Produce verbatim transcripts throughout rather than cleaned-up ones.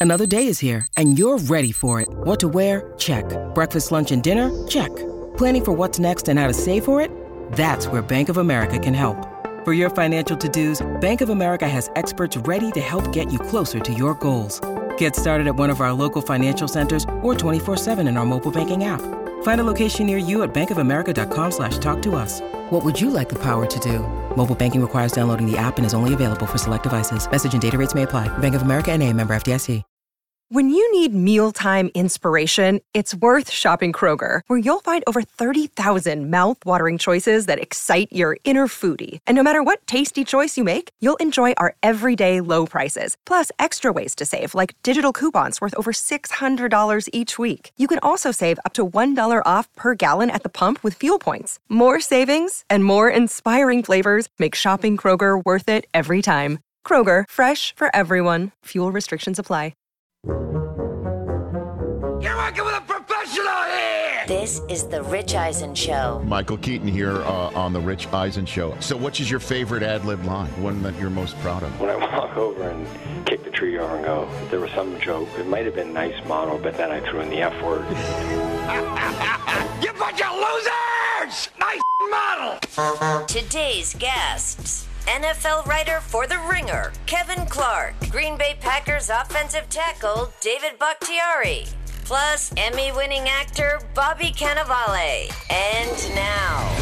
Another day is here, and you're ready for it. What to wear? Check. Breakfast, lunch, and dinner? Check. Planning for what's next and how to save for it? That's where Bank of America can help. For your financial to-dos, Bank of America has experts ready to help get you closer to your goals. Get started at one of our local financial centers or twenty-four seven in our mobile banking app. Find a location near you at bankofamerica.com slash talk to us. What would you like the power to do? Mobile banking requires downloading the app and is only available for select devices. Message and data rates may apply. Bank of America N A, member F D I C. When you need mealtime inspiration, it's worth shopping Kroger, where you'll find over thirty thousand mouth-watering choices that excite your inner foodie. And no matter what tasty choice you make, you'll enjoy our everyday low prices, plus extra ways to save, like digital coupons worth over six hundred dollars each week. You can also save up to one dollar off per gallon at the pump with fuel points. More savings and more inspiring flavors make shopping Kroger worth it every time. Kroger, fresh for everyone. Fuel restrictions apply. You're working with a professional here! This is The Rich Eisen Show. Michael Keaton here uh, on The Rich Eisen Show. So which is your favorite ad-lib line, one that you're most proud of? When I walk over and kick the tree over and go, there was some joke. It might have been nice model, but then I threw in the F word. You bunch of losers! Nice model! Today's guests. N F L writer for The Ringer, Kevin Clark. Green Bay Packers offensive tackle, David Bakhtiari. Plus, Emmy-winning actor, Bobby Cannavale. And now,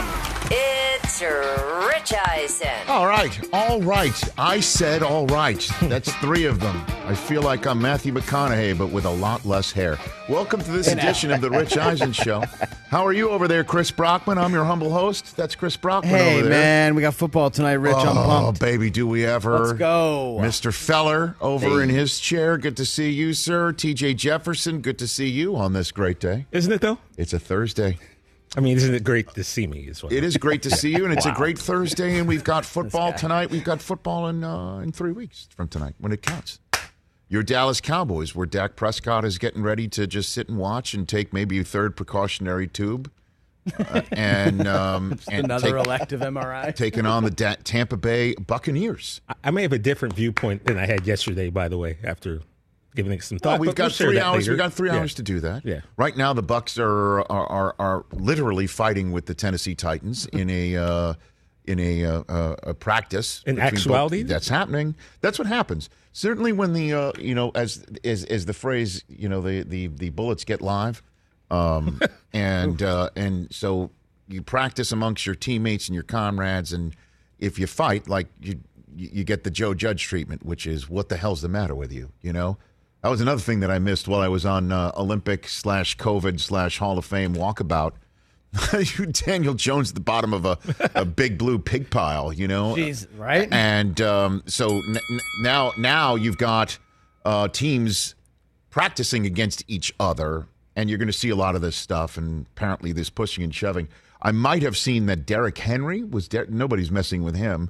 it's Rich Eisen. All right, all right. I said all right. That's three of them. I feel like I'm Matthew McConaughey, but with a lot less hair. Welcome to this edition of The Rich Eisen Show. How are you over there, Chris Brockman? I'm your humble host. That's Chris Brockman hey, over there. man, we got football tonight, Rich. Oh, I'm pumped. baby, do we ever. Let's go. Mister Feller over Hey. in his chair. Good to see you, sir. T J Jefferson, good to see you on this great day. Isn't it, though? It's a Thursday. I mean, isn't it great to see me as well? It is great to see you, and it's Wow. a great Thursday, and we've got football tonight. We've got football in uh, in three weeks from tonight when it counts. Your Dallas Cowboys, where Dak Prescott is getting ready to just sit and watch and take maybe a third precautionary tube. Uh, and um, and Another take, elective M R I. taking on the da- Tampa Bay Buccaneers. I, I may have a different viewpoint than I had yesterday, by the way, after giving it some thought. Well, we've but got we'll share three that hours. later. We've got three Yeah. hours to do that. Yeah. Right now, the Bucs are are, are are literally fighting with the Tennessee Titans in a uh, in a, uh, uh, a practice. In between actuality? both. That's happening. That's what happens. Certainly, when the uh, you know, as as as the phrase, you know, the the, the bullets get live, um, and uh, and so you practice amongst your teammates and your comrades, and if you fight, like you you get the Joe Judge treatment, which is what the hell's the matter with you, you know. That was another thing that I missed while I was on uh, Olympic slash COVID slash Hall of Fame walkabout. You, Daniel Jones, at the bottom of a, a big blue pig pile, you know. Jeez, right? And um, so n- n- now, now you've got uh, teams practicing against each other, and you're going to see a lot of this stuff. And apparently, this pushing and shoving. I might have seen that Derrick Henry was. De- nobody's messing with him.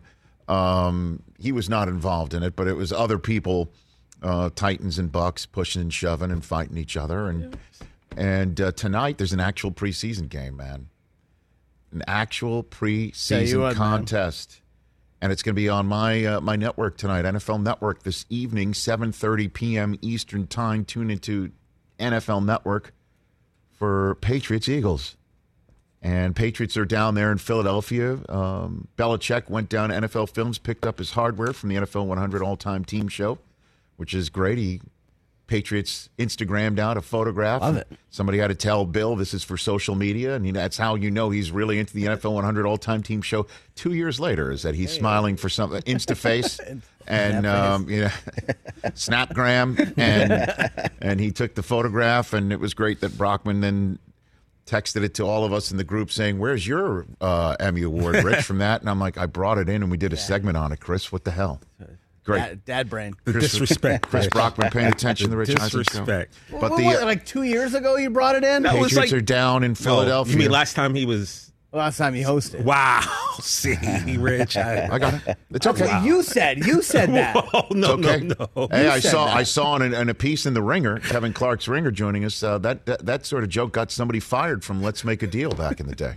Um, he was not involved in it, but it was other people. Uh, Titans and Bucks pushing and shoving and fighting each other, and and uh, tonight there's an actual preseason game, man, an actual preseason what, contest, man. And it's going to be on my uh, my network tonight, N F L Network, this evening, seven thirty p.m. Eastern Time. Tune into N F L Network for Patriots Eagles, and Patriots are down there in Philadelphia. Um, Belichick went down to N F L Films, picked up his hardware from the N F L one hundred All-Time Team Show, which is great. He Patriots Instagrammed out a photograph. Love it. Somebody had to tell Bill this is for social media, and he, that's how you know he's really into the N F L one hundred All-Time Team Show. Two years later, is that he's hey. smiling for something Instaface and um, you know, Snapgram, and and he took the photograph, and it was great that Brockman then texted it to all of us in the group saying, "Where's your uh, Emmy Award, Rich?" From that, and I'm like, I brought it in, and we did a yeah. segment on it. Chris, what the hell? Great. Dad, dad brain. The Chris, disrespect. Chris Brockman paying attention to the Rich Eisen Show. Disrespect. But what, the what, uh, like two years ago you brought it in? That was Patriots like- are down in Philadelphia. You mean last time he was... Last time you hosted. Wow. See, Rich. I, I got it. It's That's okay. what you said. You said that. Whoa, no, It's okay. no, no. Hey, You I said saw that. I saw in, in a piece in the Ringer, Kevin Clark's Ringer joining us. Uh, that, that that sort of joke got somebody fired from Let's Make a Deal back in the day,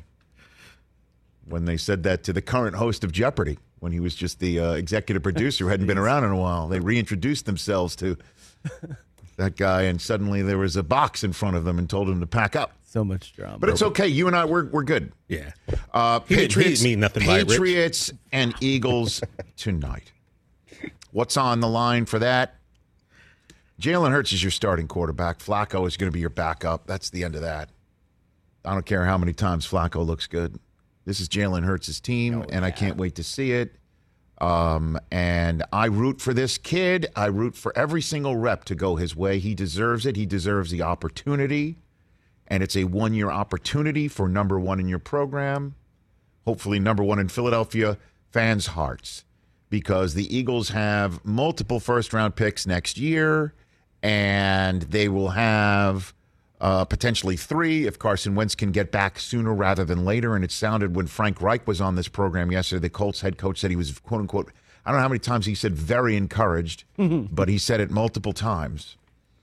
when they said that to the current host of Jeopardy, when he was just the uh, executive producer who hadn't been around in a while. They reintroduced themselves to that guy, and suddenly there was a box in front of them and told him to pack up. So much drama. But it's okay. You and I, we're we're good. Yeah. Uh, He didn't- he Patriots, didn't mean nothing by it, Rich. Patriots and Eagles tonight. What's on the line for that? Jalen Hurts is your starting quarterback. Flacco is going to be your backup. That's the end of that. I don't care how many times Flacco looks good. This is Jalen Hurts' team, Oh, and I can't wait to see it. Um, and I root for this kid. I root for every single rep to go his way. He deserves it. He deserves the opportunity. And it's a one-year opportunity for number one in your program. Hopefully number one in Philadelphia fans' hearts. Because the Eagles have multiple first-round picks next year. And they will have uh, potentially three if Carson Wentz can get back sooner rather than later. And it sounded when Frank Reich was on this program yesterday, the Colts head coach said he was, quote-unquote, I don't know how many times he said very encouraged, but he said it multiple times.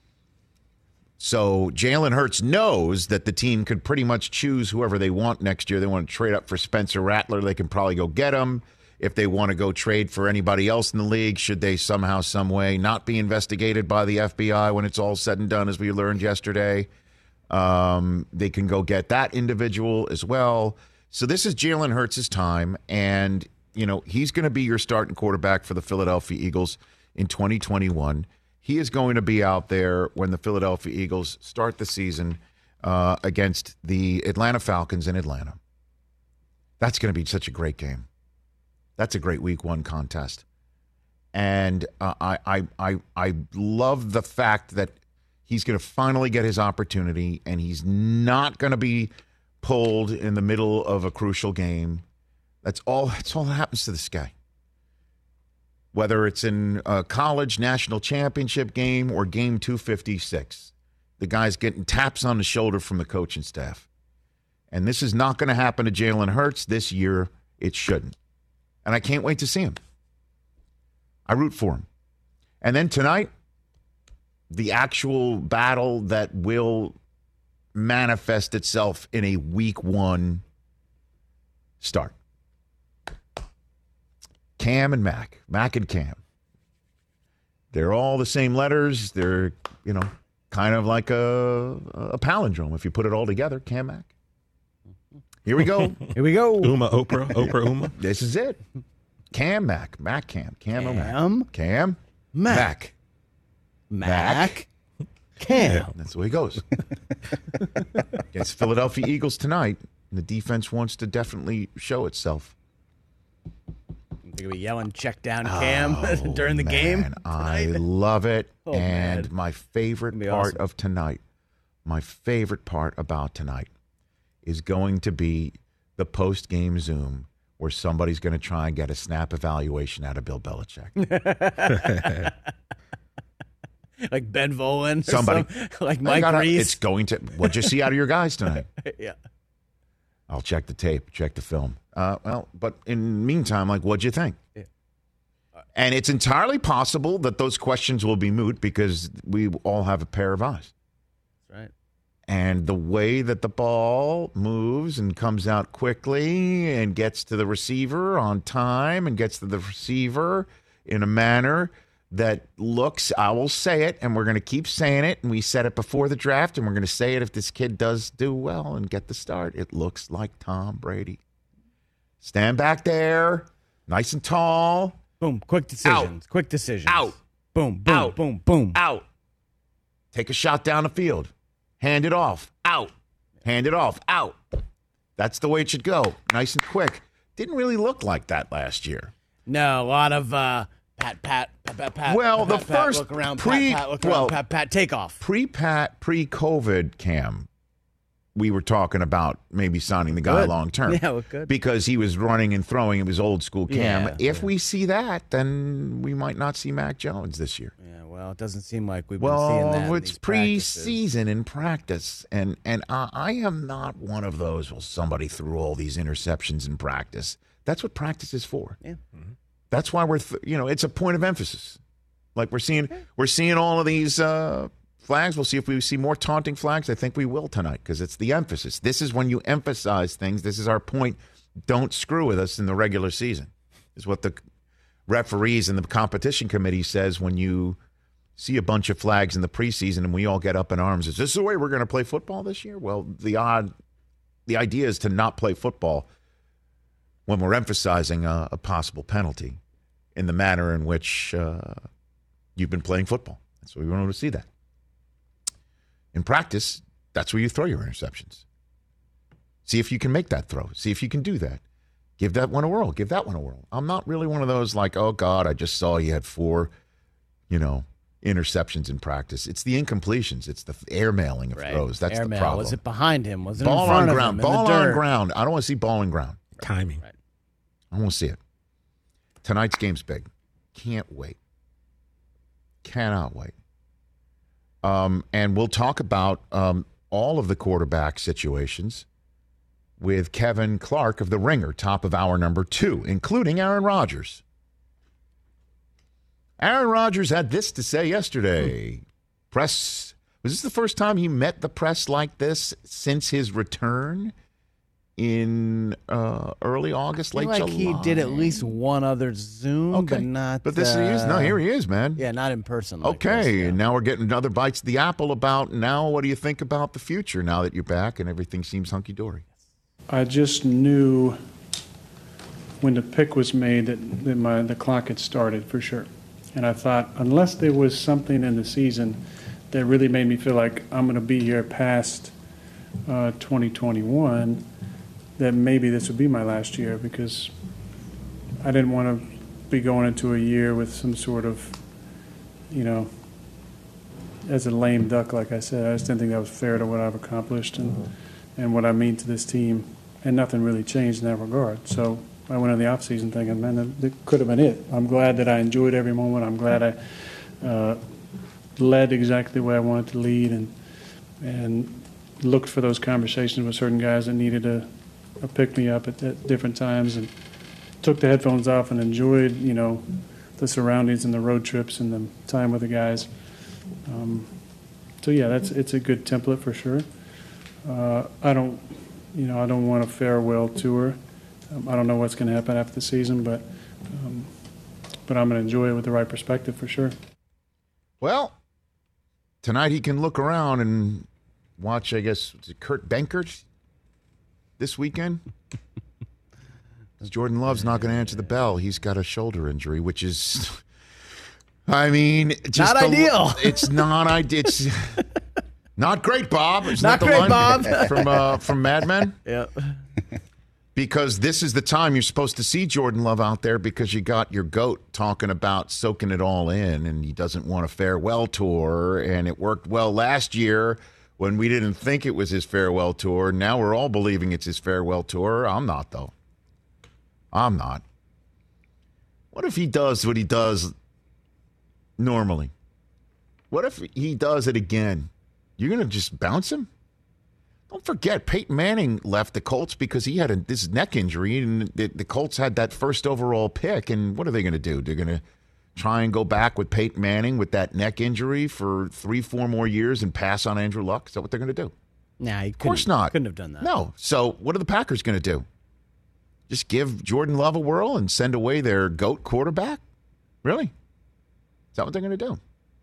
So Jalen Hurts knows that the team could pretty much choose whoever they want next year. They want to trade up for Spencer Rattler. They can probably go get him. If they want to go trade for anybody else in the league, should they somehow, some way not be investigated by the F B I when it's all said and done, as we learned yesterday, um, they can go get that individual as well. So this is Jalen Hurts' time, and you know he's going to be your starting quarterback for the Philadelphia Eagles in twenty twenty-one. He is going to be out there when the Philadelphia Eagles start the season uh, against the Atlanta Falcons in Atlanta. That's going to be such a great game. That's a great week one contest. And uh, I, I, I, I love the fact that he's going to finally get his opportunity, and he's not going to be pulled in the middle of a crucial game. That's all, that's all that happens to this guy. Whether it's in a college national championship game or game two fifty-six, the guy's getting taps on the shoulder from the coaching staff. And this is not going to happen to Jalen Hurts this year. It shouldn't. And I can't wait to see him. I root for him. And then tonight, the actual battle that will manifest itself in a week one start. Cam and Mac. Mac and Cam. They're all the same letters. They're, you know, kind of like a, a palindrome if you put it all together. Cam, Mac. Here we go. Here we go. Uma, Oprah, Oprah, Uma. This is it. Cam, Mac. Mac, Cam. Cam, or Mac. Cam. Cam. Mac. Mac. Mac. Cam. That's the way it goes. Against Philadelphia Eagles tonight, the defense wants to definitely show itself. They're going to be yelling, check down Cam Oh, during the game. man, I love it. Oh, and man. my favorite It'd be part awesome. of tonight, my favorite part about tonight is going to be the post-game Zoom where somebody's going to try and get a snap evaluation out of Bill Belichick. Like Ben Volen. or Somebody. some- like I Mike gotta- Reese. It's going to. What'd you see out of your guys tonight? yeah. I'll check the tape, check the film. Uh, well, but in the meantime, like, what'd you think? Yeah. And it's entirely possible that those questions will be moot because we all have a pair of eyes. That's right. And the way that the ball moves and comes out quickly and gets to the receiver on time and gets to the receiver in a manner that looks, I will say it, and we're going to keep saying it, and we said it before the draft, and we're going to say it if this kid does do well and get the start. It looks like Tom Brady. Stand back there, nice and tall. Boom. Quick decisions. Quick decisions. Out. Boom. Boom. Out. Boom. Boom. Out. Take a shot down the field. Hand it off. Out. Hand it off. Out. That's the way it should go. Nice and quick. Didn't really look like that last year. No, a lot of uh, pat, pat, pat, pat, pat. Well, pat, the pat, pat, first look around, pre- pat, pat, look well- around, pat, pat, take off. Pre-Pat, pre-COVID, Cam, we were talking about maybe signing the guy Good. long term. Yeah, well, good. Because he was running and throwing. It was old school Cam. Yeah, if yeah. we see that, then we might not see Mac Jones this year. Yeah, well, it doesn't seem like we've been seeing that. Well, in it's these practices. preseason in practice, and and I, I am not one of those. Well, somebody threw all these interceptions in practice. That's what practice is for. Yeah. That's why we're, th- you know, it's a point of emphasis. Like we're seeing, we're seeing all of these uh, flags. We'll see if we see more taunting flags. I think we will tonight because it's the emphasis. This is when you emphasize things. This is our point. Don't screw with us in the regular season. Is what the referees and the competition committee says when you see a bunch of flags in the preseason and we all get up in arms. Is this the way we're going to play football this year? Well, the odd, the idea is to not play football when we're emphasizing a, a possible penalty in the manner in which uh, you've been playing football. That's what we want to see that. In practice, that's where you throw your interceptions. See if you can make that throw. See if you can do that. Give that one a whirl. Give that one a whirl. I'm not really one of those like, oh, God, I just saw you had four, you know, interceptions in practice. It's the incompletions. It's the airmailing of right. throws. That's Airmail. the problem. Was it behind him? Was it ball in front on of ground. him? Ball in the on dirt? ground. I don't want to see ball on ground. Timing. Right. I want to see it. Tonight's game's big. Can't wait. Cannot wait. Um, and we'll talk about um, all of the quarterback situations with Kevin Clark of The Ringer, top of hour number two, including Aaron Rodgers. Aaron Rodgers had this to say yesterday. Hmm. Press. Was this the first time he met the press like this since his return in uh, early August, late I feel like July? he did at least one other Zoom, Okay. but not. But this uh, he is. No, here he is, man. Yeah, not in person. Like Okay, this, yeah. and now we're getting another bites of the apple about now what do you think about the future now that you're back and everything seems hunky-dory? I just knew when the pick was made that, that my the clock had started for sure. And I thought, unless there was something in the season that really made me feel like I'm going to be here past uh, twenty twenty-one, that maybe this would be my last year, because I didn't want to be going into a year with some sort of, you know, as a lame duck, like I said. I just didn't think that was fair to what I've accomplished and, mm-hmm. and what I mean to this team. And nothing really changed in that regard. So I went in the offseason thinking, man, that, that could have been it. I'm glad that I enjoyed every moment. I'm glad I uh, led exactly the way I wanted to lead, and and looked for those conversations with certain guys that needed to uh, pick me up at, at different times, and took the headphones off and enjoyed, you know, the surroundings and the road trips and the time with the guys. Um, so yeah, that's it's a good template for sure. Uh, I don't, you know, I don't want a farewell tour. Um, I don't know what's going to happen after the season, but um, but I'm going to enjoy it with the right perspective for sure. Well, tonight he can look around and watch, I guess, is it Kurt Benkert this weekend? Jordan Love's not going to answer the bell. He's got a shoulder injury, which is, I mean, just not the, ideal. It's not ideal. It's not great, Bob. It's not not great, line Bob. from uh, from Mad Men. Yeah. Because this is the time you're supposed to see Jordan Love out there, because you got your GOAT talking about soaking it all in, and he doesn't want a farewell tour, and it worked well last year when we didn't think it was his farewell tour. Now we're all believing it's his farewell tour. I'm not, though. I'm not. What if he does what he does normally? What if he does it again? You're going to just bounce him? Don't forget, Peyton Manning left the Colts because he had a, this neck injury, and the, the Colts had that first overall pick. And what are they going to do? They're going to try and go back with Peyton Manning with that neck injury for three, four more years and pass on Andrew Luck? Is that what they're going to do? Nah, he of course not. Couldn't have done that. No. So what are the Packers going to do? Just give Jordan Love a whirl and send away their GOAT quarterback? Really? Is that what they're going to do?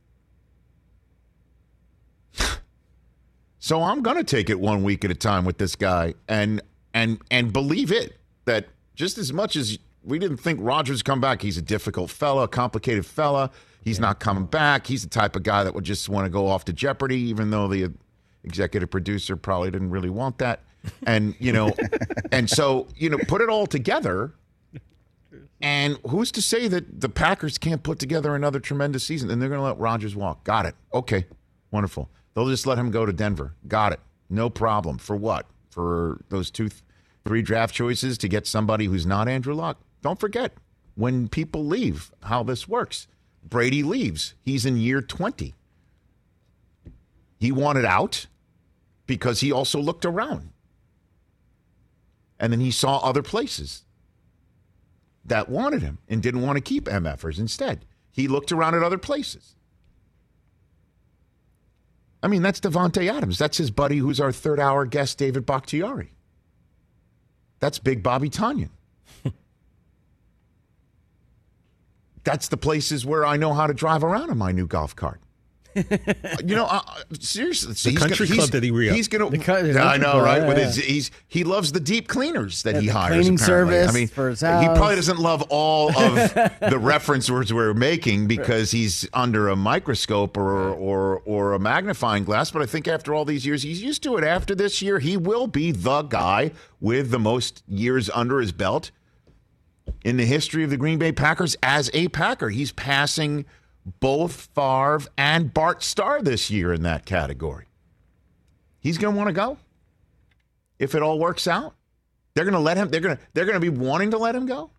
So I'm going to take it one week at a time with this guy and and and believe it, that just as much as we didn't think Rodgers would come back, he's a difficult fella, a complicated fella. He's yeah. not coming back. He's the type of guy that would just want to go off to Jeopardy, even though the executive producer probably didn't really want that. And, you know, and so, you know, put it all together. And who's to say that the Packers can't put together another tremendous season? And they're going to let Rodgers walk. Got it. Okay. Wonderful. They'll just let him go to Denver. Got it. No problem. For what? For those two, three draft choices to get somebody who's not Andrew Luck? Don't forget, when people leave, how this works. Brady leaves. He's in year twenty. He wanted out because he also looked around. And then he saw other places that wanted him and didn't want to keep MFers instead. He looked around at other places. I mean, that's Devontae Adams. That's his buddy who's our third hour guest, David Bakhtiari. That's Big Bobby Tonyan. That's the places where I know how to drive around in my new golf cart. You know, uh, seriously, the he's country gonna, club he's, that he re he's going to. I know, club, right? yeah, With yeah. his, he's he loves the deep cleaners that Yeah, he the hires. cleaning apparently. service I mean, for his he house. probably doesn't love all of the reference words we're making because he's under a microscope or or or a magnifying glass. But I think after all these years, he's used to it. After this year, he will be the guy with the most years under his belt in the history of the Green Bay Packers as a Packer. He's passing both Favre and Bart Starr this year in that category. He's going to want to go if it all works out. They're going to let him. They're going to. They're going to be wanting to let him go.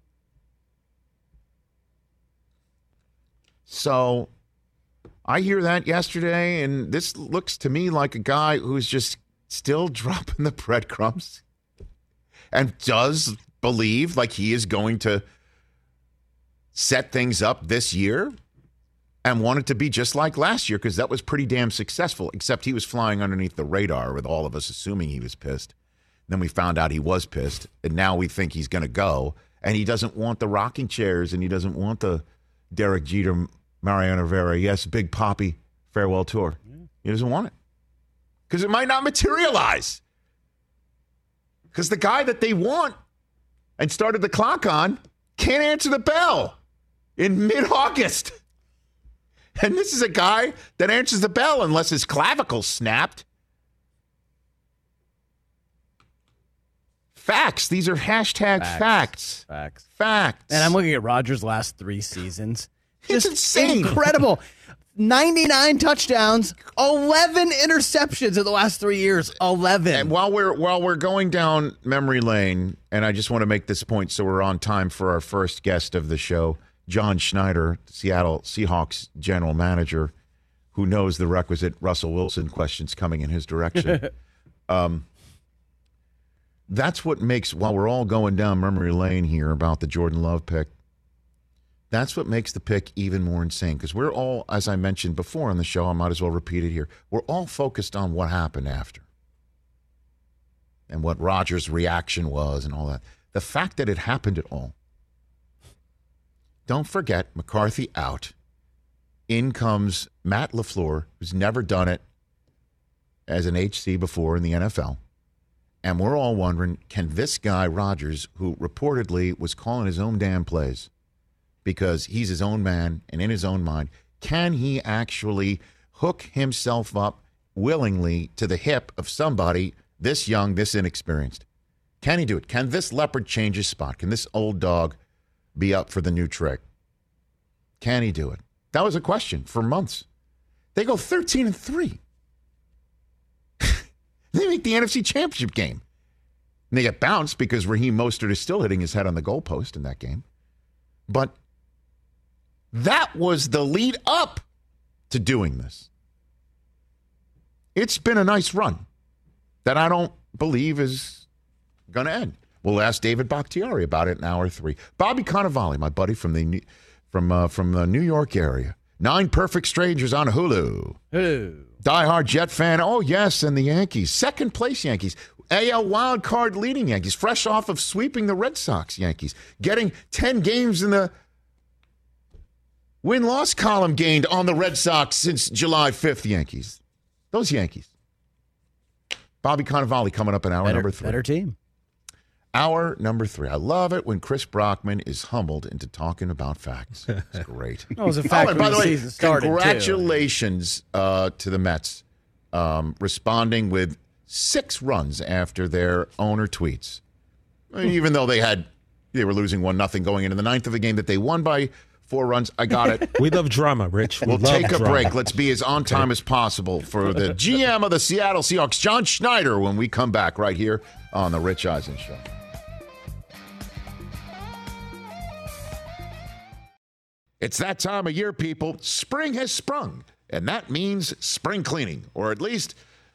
So, I hear that yesterday, and this looks to me like a guy who's just still dropping the breadcrumbs, and does believe like he is going to set things up this year. And wanted to be just like last year because that was pretty damn successful, except he was flying underneath the radar with all of us assuming he was pissed. Then we found out he was pissed, and now we think he's going to go. And he doesn't want the rocking chairs, and he doesn't want the Derek Jeter, Mariano Rivera, yes, Big Papi farewell tour. Yeah. He doesn't want it because it might not materialize. Because the guy that they want and started the clock on can't answer the bell in mid-August. And this is a guy that answers the bell unless his clavicle snapped. Facts. These are hashtag facts. Facts. Facts. Facts. And I'm looking at Rodgers' last three seasons. It's Just insane. Incredible. ninety-nine touchdowns, eleven interceptions in the last three years. eleven. And while we're while we're going down memory lane, and I just want to make this point so we're on time for our first guest of the show, John Schneider, Seattle Seahawks general manager, who knows the requisite Russell Wilson questions coming in his direction. um, that's what makes, while we're all going down memory lane here about the Jordan Love pick, that's what makes the pick even more insane. Because we're all, as I mentioned before on the show, I might as well repeat it here, we're all focused on what happened after and what Rodgers' reaction was and all that. The fact that it happened at all. Don't forget, McCarthy out. In comes Matt LaFleur, who's never done it as an H C before in the N F L. And we're all wondering, can this guy, Rodgers, who reportedly was calling his own damn plays because he's his own man and in his own mind, can he actually hook himself up willingly to the hip of somebody this young, this inexperienced? Can he do it? Can this leopard change his spot? Can this old dog be up for the new trick? Can he do it? That was a question for months. They go thirteen and three. They make the N F C Championship game. And they get bounced because Raheem Mostert is still hitting his head on the goalpost in that game. But that was the lead up to doing this. It's been a nice run that I don't believe is going to end. We'll ask David Bakhtiari about it in hour three. Bobby Cannavale, my buddy from the from uh, from the New York area. Nine Perfect Strangers on Hulu. Hulu. Diehard Jet fan. Oh, yes, and the Yankees. Second place Yankees. A L wild card leading Yankees. Fresh off of sweeping the Red Sox Yankees. Getting ten games in the win-loss column gained on the Red Sox since July fifth Yankees. Those Yankees. Bobby Cannavale coming up in hour better, number three. Better team. Hour number three. I love it when Chris Brockman is humbled into talking about facts. It's great. That was a fact oh, and when by the the way, season started, congratulations uh, to the Mets um, responding with six runs after their owner tweets. Even though they had they were losing one nothing going into the ninth of the game that they won by four runs. I got it. We love drama, Rich. We we'll love take a drama. break. Let's be as on time okay. as possible for the G M of the Seattle Seahawks, John Schneider, when we come back right here on the Rich Eisen Show. It's that time of year, people. Spring has sprung, and that means spring cleaning, or at least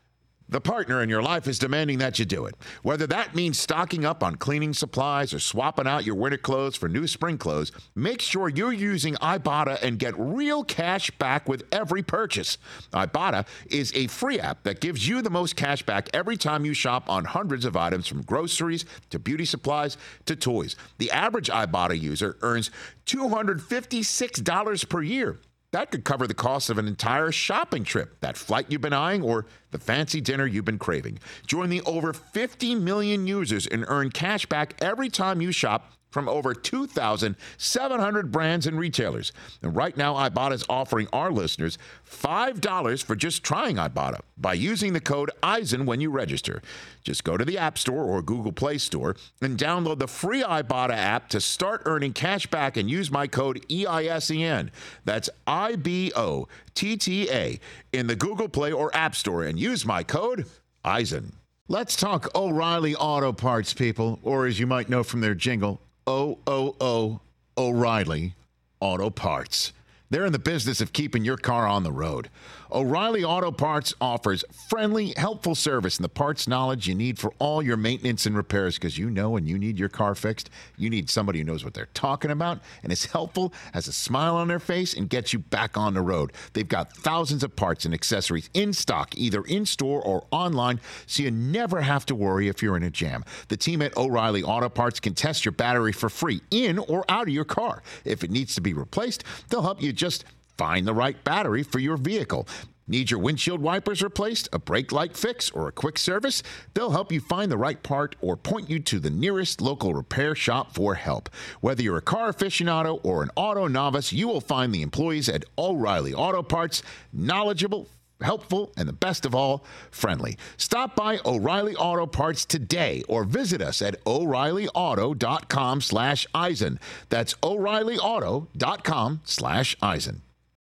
The partner in your life is demanding that you do it. Whether that means stocking up on cleaning supplies or swapping out your winter clothes for new spring clothes, make sure you're using Ibotta and get real cash back with every purchase. Ibotta is a free app that gives you the most cash back every time you shop on hundreds of items, from groceries to beauty supplies to toys. The average Ibotta user earns two hundred fifty-six dollars per year. That could cover the cost of an entire shopping trip, that flight you've been eyeing, or the fancy dinner you've been craving. Join the over fifty million users and earn cash back every time you shop from over two thousand seven hundred brands and retailers. And right now, Ibotta is offering our listeners five dollars for just trying Ibotta by using the code Eisen when you register. Just go to the App Store or Google Play Store and download the free Ibotta app to start earning cash back and use my code E I S E N. That's I B O T T A in the Google Play or App Store and use my code Eisen. Let's talk O'Reilly Auto Parts, people, or as you might know from their jingle, O O O O'Reilly Auto Parts. They're in the business of keeping your car on the road. O'Reilly Auto Parts offers friendly, helpful service and the parts knowledge you need for all your maintenance and repairs, because you know when you need your car fixed, you need somebody who knows what they're talking about and is helpful, has a smile on their face, and gets you back on the road. They've got thousands of parts and accessories in stock, either in-store or online, so you never have to worry if you're in a jam. The team at O'Reilly Auto Parts can test your battery for free in or out of your car. If it needs to be replaced, they'll help you just find the right battery for your vehicle. Need your windshield wipers replaced, a brake light fix, or a quick service? They'll help you find the right part or point you to the nearest local repair shop for help. Whether you're a car aficionado or an auto novice, you will find the employees at O'Reilly Auto Parts knowledgeable, helpful, and the best of all, friendly. Stop by O'Reilly Auto Parts today or visit us at O'Reilly Auto dot com slash Eisen. That's O'Reilly Auto dot com slash Eisen.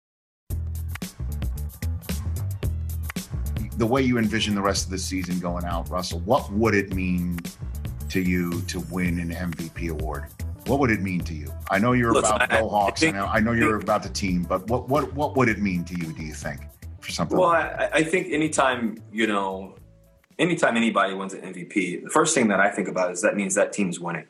The way you envision the rest of the season going out, Russell, what would it mean to you to win an M V P award? What would it mean to you? I know you're Listen, about Go Hawks. I, I, know, I know you're about the team, but what, what, what would it mean to you, do you think, for something? Well, like I, I think anytime, you know, anytime anybody wins an M V P, the first thing that I think about is that means that team's winning,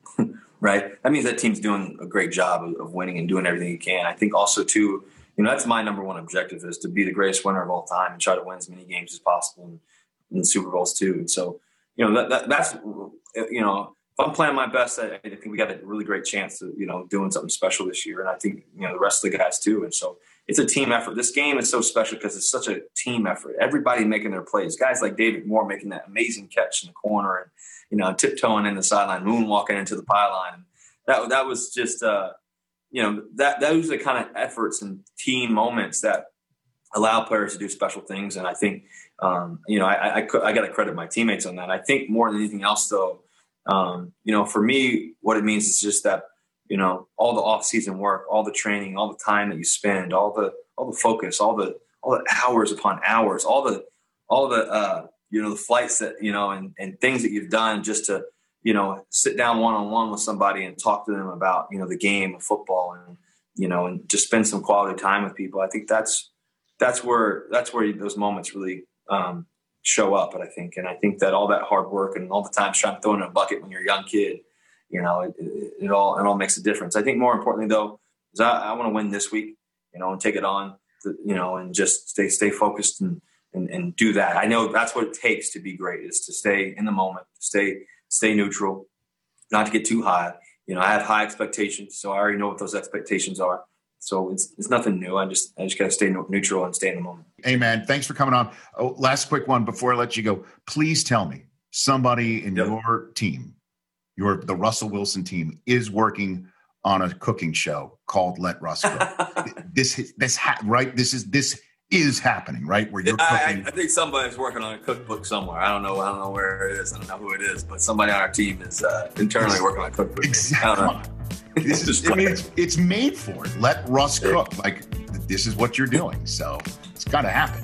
right? That means that team's doing a great job of, of winning and doing everything he can. I think also, too, you know, that's my number one objective, is to be the greatest winner of all time and try to win as many games as possible, and, and Super Bowls too. And so, you know, that, that that's, you know, if I'm playing my best, I, I think we got a really great chance of, you know, doing something special this year. And I think, you know, the rest of the guys too. And so it's a team effort. This game is so special because it's such a team effort. Everybody making their plays. Guys like David Moore making that amazing catch in the corner and, you know, tiptoeing in the sideline, moonwalking into the pylon. That, that was just, uh, you know, that those are the kind of efforts and team moments that allow players to do special things. And I think, um, you know, I, I, I got to credit my teammates on that. I think more than anything else, though, um, you know, for me, what it means is just that, you know, all the off-season work, all the training, all the time that you spend, all the all the focus, all the all the hours upon hours, all the all the uh, you know, the flights that, you know, and, and things that you've done just to, you know, sit down one-on-one with somebody and talk to them about, you know, the game of football and, you know, and just spend some quality time with people. I think that's, that's where, that's where those moments really um, show up. But I think, and I think that all that hard work and all the time trying to throw in a bucket when you're a young kid, you know, it, it, it all, it all makes a difference. I think more importantly though, is I, I want to win this week, you know, and take it on, to, you know, and just stay, stay focused and, and, and do that. I know that's what it takes to be great, is to stay in the moment, to stay, stay neutral, not to get too high. You know, I have high expectations, so I already know what those expectations are. So it's it's nothing new. I just I just got to stay neutral and stay in the moment. Hey, man, thanks for coming on. Oh, last quick one before I let you go. Please tell me somebody in yep. your team, your the Russell Wilson team, is working on a cooking show called Let Russ Cook. this this ha- right. This is this. is happening, right? Where you're I, I think somebody's working on a cookbook somewhere. I don't know. I don't know where it is. I don't know who it is, but somebody on our team is uh, internally working on a cookbook. Exactly. This is, I mean, it's, it's made for it. Let Russ cook. Like, this is what you're doing. So it's got to happen.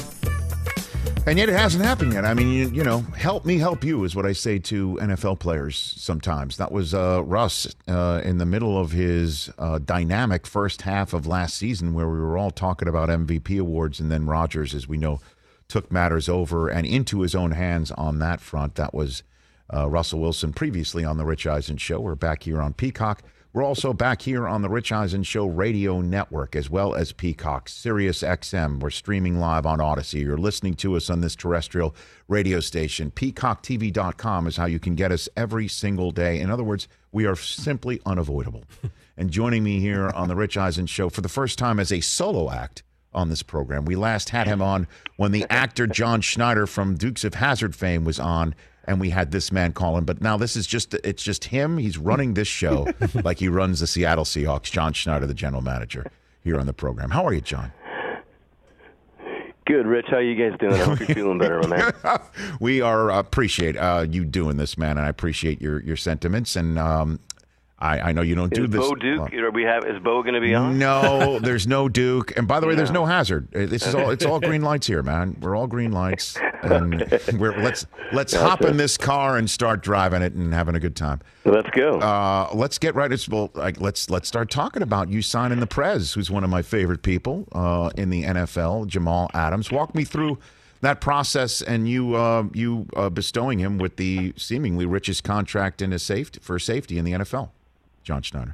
And yet it hasn't happened yet. I mean, you, you know, help me help you is what I say to N F L players sometimes. That was uh, Russ uh, in the middle of his uh, dynamic first half of last season, where we were all talking about M V P awards, and then Rodgers, as we know, took matters over and into his own hands on that front. That was uh, Russell Wilson previously on The Rich Eisen Show. We're back here on Peacock. We're also back here on the Rich Eisen Show radio network, as well as Peacock, Sirius X M. We're streaming live on Odyssey. You're listening to us on this terrestrial radio station. peacock t v dot com is how you can get us every single day. In other words, we are simply unavoidable. And joining me here on the Rich Eisen Show for the first time as a solo act on this program. We last had him on when the actor John Schneider from Dukes of Hazzard fame was on, and we had this man call him. But now this is just, it's just him. He's running this show like he runs the Seattle Seahawks. John Schneider, the general manager, here on the program. How are you, John? Good, Rich. How you guys doing? I hope you're feeling better, my man. We are uh, appreciate uh, you doing this, man, and I appreciate your your sentiments. And um, I, I know you don't is do this. Bo Duke? Uh, we have is Bo going to be on? No, there's no Duke. And by the way, no. there's no Hazard. This is all. It's all green lights here, man. We're all green lights, and we're let's let's That's hop it. in this car and start driving it and having a good time. Let's go. Uh, let's get right. It's well, like let's let's start talking about you signing the Prez, who's one of my favorite people uh, in the N F L, Jamal Adams. Walk me through that process and you uh, you uh, bestowing him with the seemingly richest contract in a safety for safety in the N F L. John Schneider.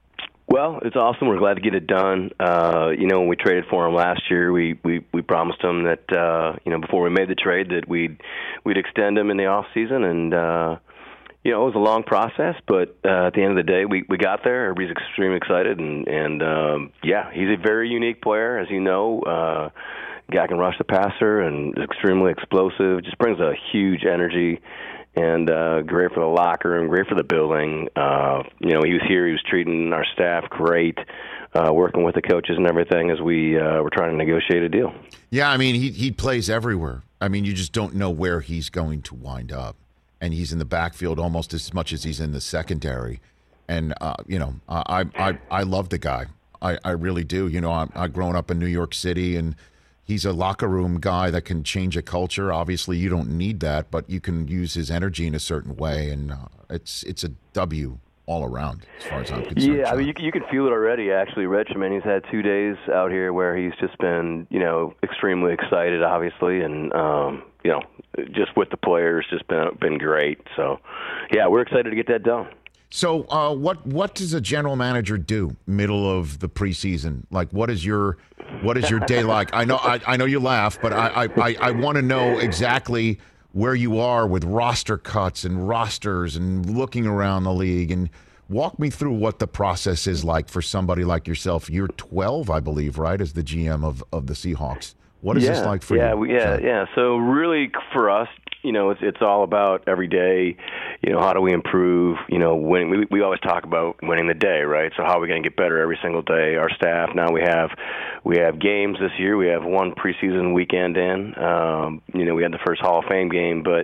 Well, it's awesome. We're glad to get it done. Uh, you know, when we traded for him last year, we, we, we promised him that, uh, you know, before we made the trade that we'd, we'd extend him in the off season. And, uh, you know, it was a long process, but uh, at the end of the day, we, we got there. Everybody's extremely excited. And, and um, yeah, he's a very unique player, as you know. Uh, guy can rush the passer and is extremely explosive, just brings a huge energy. And uh, great for the locker room, great for the building. Uh, you know, he was here. He was treating our staff great, uh, working with the coaches and everything as we uh, were trying to negotiate a deal. Yeah, I mean, he he plays everywhere. I mean, you just don't know where he's going to wind up. And he's in the backfield almost as much as he's in the secondary. And, uh, you know, I, I, I love the guy. I, I really do. You know, I'm, I've grown up in New York City, and he's a locker room guy that can change a culture. Obviously, you don't need that, but you can use his energy in a certain way, and uh, it's it's a W all around as far as I'm concerned. Yeah, I mean, you, you can feel it already, actually, Rich. I mean, he's had two days out here where he's just been, you know, extremely excited, obviously, and, um, you know, just with the players, just been been great. So, yeah, we're excited to get that done. So, uh, what what does a general manager do middle of the preseason? Like, what is your what is your day like? I know I, I know you laugh, but I I, I want to know exactly where you are with roster cuts and rosters and looking around the league, and walk me through what the process is like for somebody like yourself. You're twelve, I believe, right, as the G M of, of the Seahawks. What is yeah, this like for yeah, you? Yeah, yeah, yeah. So really, for us, you know, it's it's all about every day. You know, how do we improve? You know, winning. We we always talk about winning the day, right? So how are we going to get better every single day? Our staff now we have we have games this year. We have one preseason weekend in. Um, you know, we had the first Hall of Fame game, but.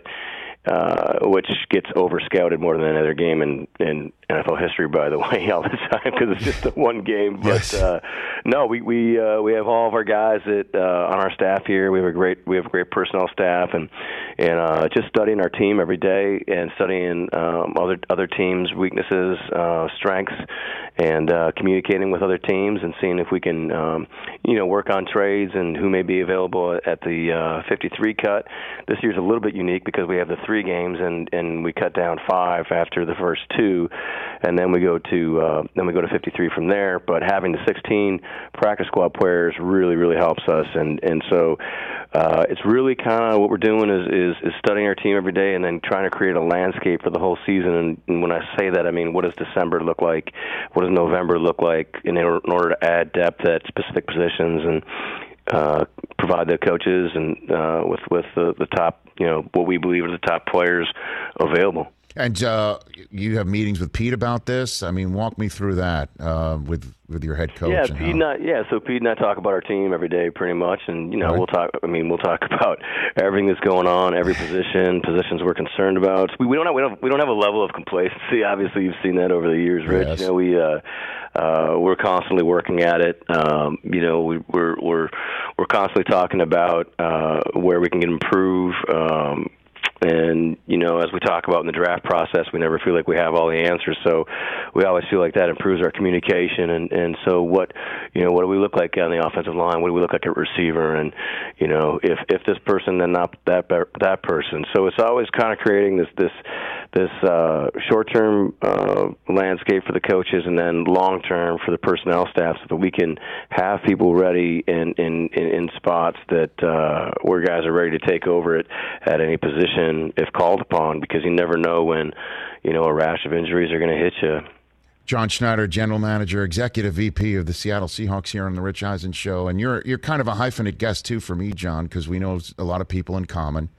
Uh, which gets over-scouted more than any other game in, in N F L history, by the way, all the time, because it's just the one game. But yes. uh, no, we we uh, we have all of our guys that uh, on our staff here. We have a great we have a great personnel staff, and and uh, just studying our team every day and studying um, other other teams' weaknesses, uh, strengths, and uh, communicating with other teams and seeing if we can um, you know work on trades and who may be available at the uh, fifty-three cut. This year's a little bit unique because we have the three games and, and we cut down five after the first two, and then we go to uh, then we go to fifty-three from there. But having the sixteen practice squad players really really helps us, and and so uh, it's really kind of what we're doing is, is is studying our team every day and then trying to create a landscape for the whole season. And, and when I say that, I mean what does December look like? What does November look like in order, in order to add depth at specific positions and uh, provide the coaches and uh, with with the, the top. You know, what we believe are the top players available. And uh, you have meetings with Pete about this? I mean, walk me through that uh, with with your head coach. Yeah, and Pete and I, yeah. So Pete and I talk about our team every day, pretty much, and you know, right. we'll talk. I mean, we'll talk about everything that's going on, every position, positions we're concerned about. We, we don't have we don't we don't have a level of complacency. Obviously, you've seen that over the years, Rich. Yes. You know, we uh, uh, we're constantly working at it. Um, you know, we, we're we're we're constantly talking about uh, where we can improve. Um, and, you know, as we talk about in the draft process, we never feel like we have all the answers. So we always feel like that improves our communication. And, and so what, you know, what do we look like on the offensive line? What do we look like at receiver? And, you know, if, if this person, then not that, that person. So it's always kind of creating this, this, this uh, short-term uh, landscape for the coaches and then long-term for the personnel staff so that we can have people ready in, in, in, in spots that uh, where guys are ready to take over it at any position if called upon, because you never know when, you know, a rash of injuries are going to hit you. John Schneider, General Manager, Executive V P of the Seattle Seahawks here on the Rich Eisen Show. And you're you're kind of a hyphenate guest, too, for me, John, because we know a lot of people in common.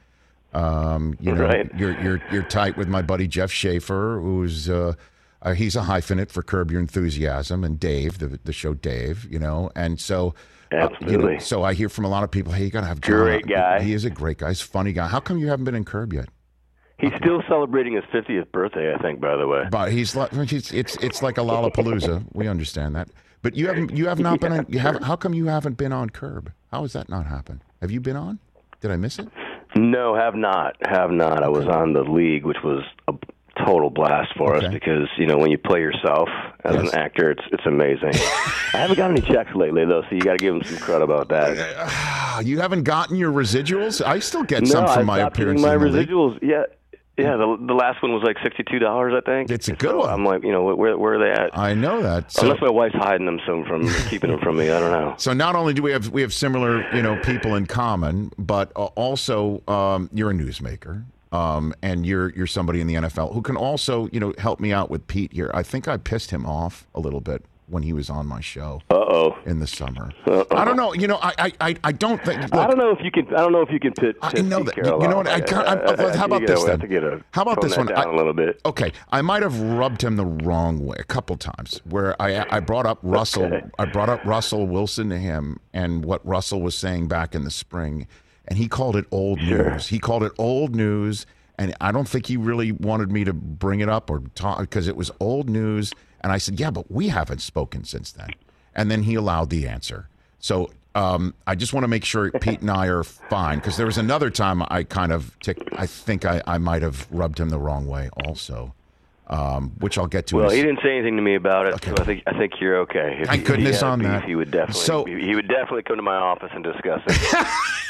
Um, you know, right. you're you're you're tight with my buddy Jeff Schaefer, who's uh, uh, he's a hyphenate for Curb Your Enthusiasm, and Dave, the the show Dave, you know, and so absolutely. Uh, you know, so I hear from a lot of people, hey, you got to have John. Great guy. He is a great guy. He's a funny guy. How come you haven't been in Curb yet? He's still celebrating his fiftieth birthday, I think. By the way, but he's like he's, it's it's like a Lollapalooza. We understand that, but you haven't you have not been. yeah, on, you have how come you haven't been on Curb? How has that not happened? Have you been on? Did I miss it? No, have not, have not. I was on the League, which was a total blast for okay. us because, you know, when you play yourself as yes. an actor, it's it's amazing. I haven't got any checks lately, though, so you got to give them some credit about that. You haven't gotten your residuals? I still get no, some from I my appearances. My in the residuals, league. yeah. Yeah, the the last one was like sixty-two dollars, I think. It's a good so one. I'm like, you know, where where are they at? I know that. So, Unless my wife's hiding them some from keeping them from me, I don't know. So not only do we have we have similar, you know, people in common, but also um, you're a newsmaker, um, and you're you're somebody in the N F L who can also, you know, help me out with Pete here. I think I pissed him off a little bit when he was on my show. Uh-oh. In the summer. Uh-oh. I don't know. You know, I I, I don't think. Look, I don't know if you can. I don't know if you can pit. I know that. You know what? I, I, I, I, how about this then? A, how about this one? Down I, a little bit. Okay, I might have rubbed him the wrong way a couple times. Where I I brought up Russell. Okay. I brought up Russell Wilson to him and what Russell was saying back in the spring, and he called it old sure. news. He called it old news, and I don't think he really wanted me to bring it up or talk because it was old news. And I said, yeah, but we haven't spoken since then. And then he allowed the answer. So um, I just want to make sure Pete and I are fine, because there was another time I kind of ticked, I think I, I might have rubbed him the wrong way also, um, which I'll get to. Well, his... he didn't say anything to me about it, okay. so I think I think you're okay. If Thank he, goodness if he on beef, that. He would definitely so, he would definitely come to my office and discuss it.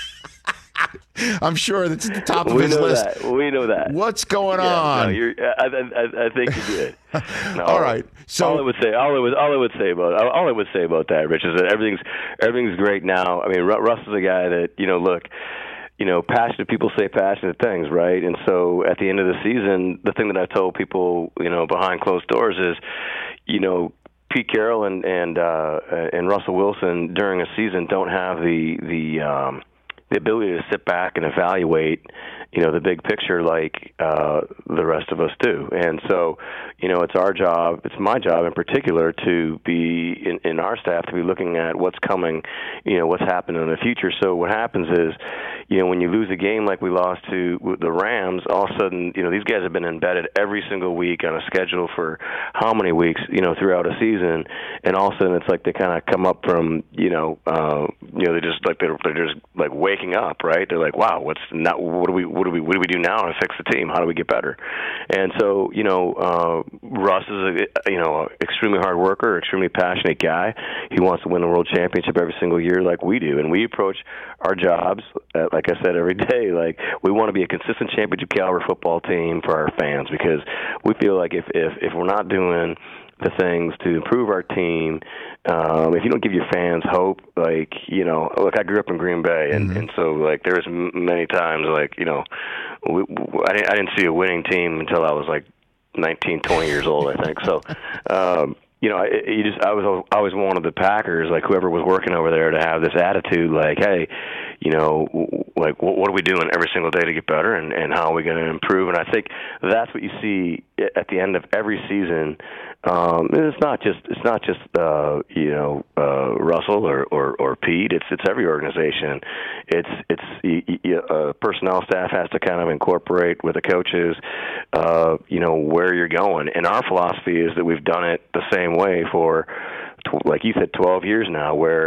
I'm sure that's at the top of we his know list. That. We know that. What's going yeah, on? No, you're, I, I, I think you did. No, all right. So all I would say, all I would, all I would say about, all I would say about that, Rich, is that everything's, everything's great now. I mean, Russ is a guy that, you know, look, you know, passionate people say passionate things, right? And so at the end of the season, the thing that I told people, you know, behind closed doors is, you know, Pete Carroll and and uh, and Russell Wilson during a season don't have the the um, the ability to sit back and evaluate, you know, the big picture like uh, the rest of us do. And so, you know, it's our job, it's my job in particular to be, in, in our staff, to be looking at what's coming, you know, what's happening in the future. So what happens is, you know, when you lose a game like we lost to the Rams, all of a sudden, you know, these guys have been embedded every single week on a schedule for how many weeks, you know, throughout a season. And all of a sudden it's like they kind of come up from, you know, uh, you know, they're just like, they're, they're just like waking up, right? They're like, wow, what's not, what do we, what do we, what do we do now to fix the team? How do we get better? And so, you know, uh, Russ is a, you know, extremely hard worker, extremely passionate guy. He wants to win the world championship every single year like we do. And we approach our jobs, uh, like I said, every day, like we want to be a consistent championship caliber football team for our fans, because we feel like if, if, if we're not doing the things to improve our team, um, if you don't give your fans hope, like, you know, look, I grew up in Green Bay, and, mm-hmm. and so, like, there's many times, like, you know, we, I, didn't, I didn't see a winning team until I was, like, nineteen, twenty years old, I think. So, um, you know, I, you just, I was always wanted the Packers, like, whoever was working over there, to have this attitude, like, hey, you know, like, what are we doing every single day to get better, and, and how are we going to improve? And I think that's what you see at the end of every season. Um, and it's not just it's not just uh, you know uh, Russell or, or, or Pete. It's it's every organization. It's it's y- y- uh, personnel staff has to kind of incorporate with the coaches, uh, you know, where you're going. And our philosophy is that we've done it the same way for, like you said, twelve years now, where,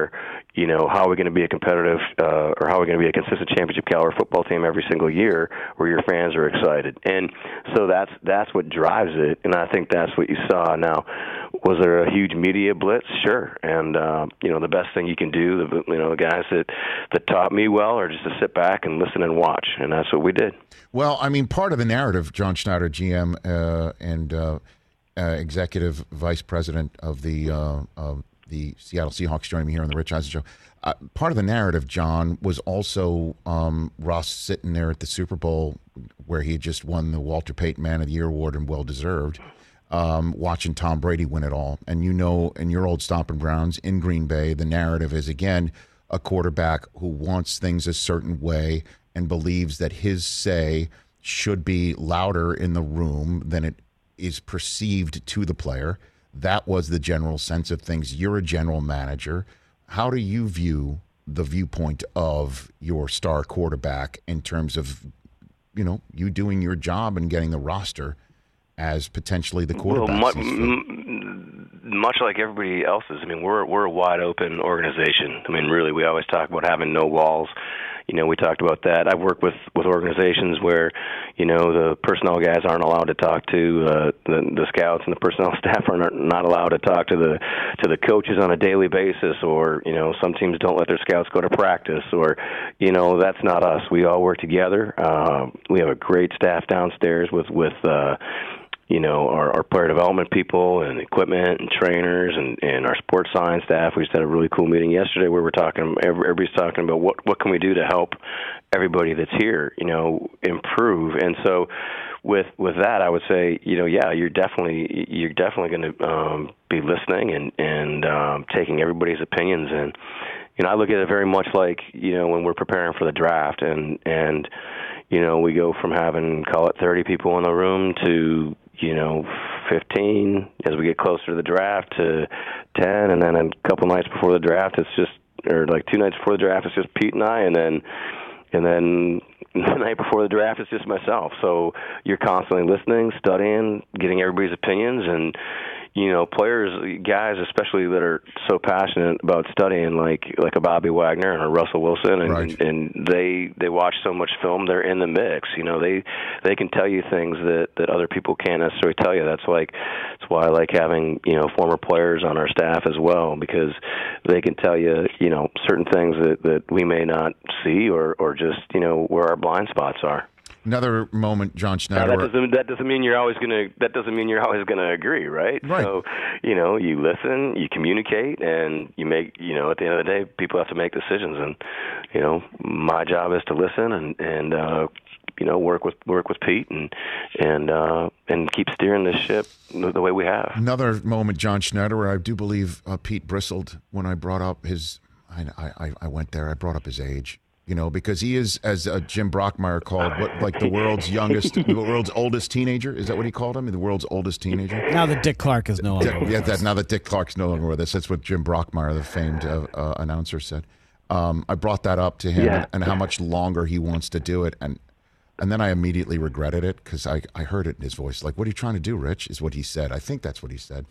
you know, how are we going to be a competitive uh, or how are we going to be a consistent championship caliber football team every single year where your fans are excited? And so that's that's what drives it, and I think that's what you saw. Now, was there a huge media blitz? Sure. And, uh, you know, the best thing you can do, the, you know, the guys that, that taught me well are just to sit back and listen and watch, and that's what we did. Well, I mean, part of the narrative, John Schneider, G M uh, and uh, uh, Executive Vice President of the uh, of the Seattle Seahawks, joining me here on the Rich Eisen Show. Uh, part of the narrative, John, was also um, Ross sitting there at the Super Bowl where he had just won the Walter Payton Man of the Year award, and well-deserved, um, watching Tom Brady win it all. And you know, in your old Stompin' Browns in Green Bay, the narrative is, again, a quarterback who wants things a certain way and believes that his say should be louder in the room than it is perceived to the player. That was the general sense of things. You're a general manager. How do you view the viewpoint of your star quarterback in terms of, you know, you doing your job and getting the roster as potentially the quarterback? Well, mu- much like everybody else's, I mean, we're we're a wide open organization. I mean, really, we always talk about having no walls. You know, we talked about that. I've worked with, with organizations where, you know, the personnel guys aren't allowed to talk to uh, the, the scouts, and the personnel staff are not, not allowed to talk to the to the coaches on a daily basis. Or, you know, some teams don't let their scouts go to practice. Or, you know, that's not us. We all work together. Uh, we have a great staff downstairs with with. Uh, you know, our, our player development people and equipment and trainers and, and our sports science staff. We just had a really cool meeting yesterday where we're talking, everybody's talking about what, what can we do to help everybody that's here, you know, improve. And so with, with that, I would say, you know, yeah, you're definitely, you're definitely going to um, be listening and, and um, taking everybody's opinions. And, you know, I look at it very much like, you know, when we're preparing for the draft and, and, you know, we go from having, call it thirty people in the room to, you know, fifteen as we get closer to the draft to ten, and then a couple nights before the draft, it's just, or like two nights before the draft, it's just Pete and I, and then, and then the night before the draft, it's just myself. So you're constantly listening, studying, getting everybody's opinions, and, you know, players, guys especially that are so passionate about studying, like like a Bobby Wagner and a Russell Wilson, and, right. and they they watch so much film, they're in the mix. You know, they they can tell you things that, that other people can't necessarily tell you. That's like that's why I like having, you know, former players on our staff as well, because they can tell you, you know, certain things that, that we may not see, or, or just, you know, where our blind spots are. Another moment, John Schneider. Now, that doesn't that doesn't mean you're always gonna that doesn't mean you're always gonna agree, right? Right. So, you know, you listen, you communicate, and you make, you know, at the end of the day, people have to make decisions, and, you know, my job is to listen and and uh, you know, work with work with Pete and and uh, and keep steering this ship the way we have. Another moment, John Schneider, where I do believe uh, Pete bristled when I brought up his. I, I I went there. I brought up his age. You know, because he is, as uh, Jim Brockmeyer called, what, like the world's youngest, the world's oldest teenager. Is that what he called him? The world's oldest teenager. Now that Dick Clark is no longer Dick, with yeah, us. that, now that Dick Clark's no longer with us, that's what Jim Brockmeyer, the famed uh, uh, announcer, said. Um, I brought that up to him Yeah. and, and how much longer he wants to do it, and and then I immediately regretted it because I, I heard it in his voice. Like, "What are you trying to do, Rich?" is what he said. I think that's what he said.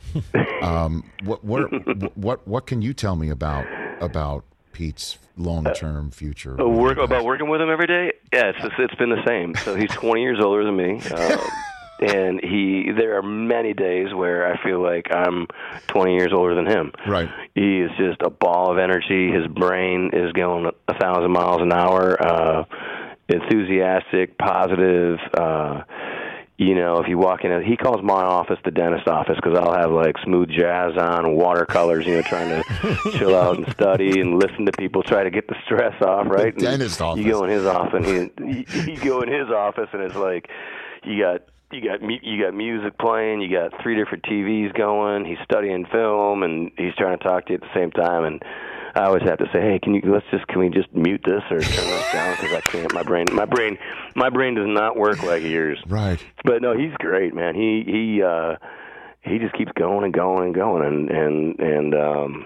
um, what what what what can you tell me about about Pete's long-term future? Uh, work, about working with him every day? Yeah, it's, it's been the same. So he's twenty years older than me, uh, and he. There are many days where I feel like I'm twenty years older than him. Right. He is just a ball of energy. His brain is going a thousand miles an hour. Uh, enthusiastic, positive. Uh, You know, if you walk in, he calls my office the dentist office because I'll have like smooth jazz on, watercolors, you know, trying to chill out and study and listen to people, try to get the stress off, right? The dentist office. You go in his office, and he, you go in his office, and it's like you got you got you got music playing, you got three different T Vs going. He's studying film, and he's trying to talk to you at the same time, and I always have to say, hey, can you let's just can we just mute this or turn this down because I can't. My brain, my brain, my brain does not work like yours. Right. But no, he's great, man. He he uh, he just keeps going and going and going, and and and um,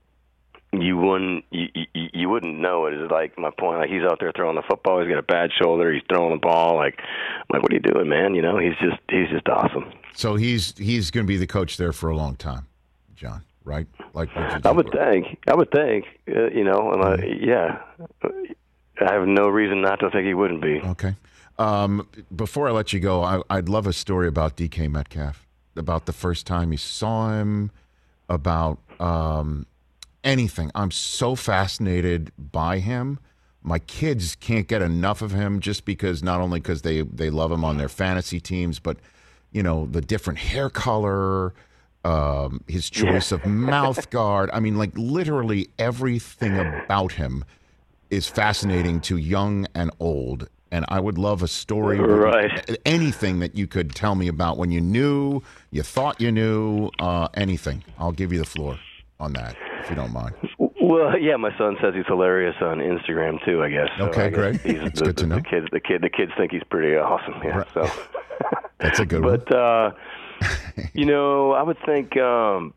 you wouldn't you, you you wouldn't know it. It's like my point. Like he's out there throwing the football. He's got a bad shoulder. He's throwing the ball. Like I'm like, what are you doing, man? You know, he's just he's just awesome. So he's he's going to be the coach there for a long time, John. right? Like I would think. I would think. Uh, you know, and I, yeah. I have no reason not to think he wouldn't be. Okay. Um, before I let you go, I, I'd love a story about D K Metcalf, about the first time you saw him, about um, anything. I'm so fascinated by him. My kids can't get enough of him just because, not only because they, they love him on their fantasy teams, but, you know, the different hair color, um, his choice of mouth guard. I mean, like literally everything about him is fascinating to young and old. And I would love a story, right. anything that you could tell me about when you knew, you thought you knew, uh, anything. I'll give you the floor on that, if you don't mind. Well, yeah, my son says he's hilarious on Instagram too, I guess. So okay, I guess great. He's, That's the, good to know. The kids, the kid, the kids think he's pretty awesome. Yeah, right. so that's a good but, one. But uh, you know, I would think, um,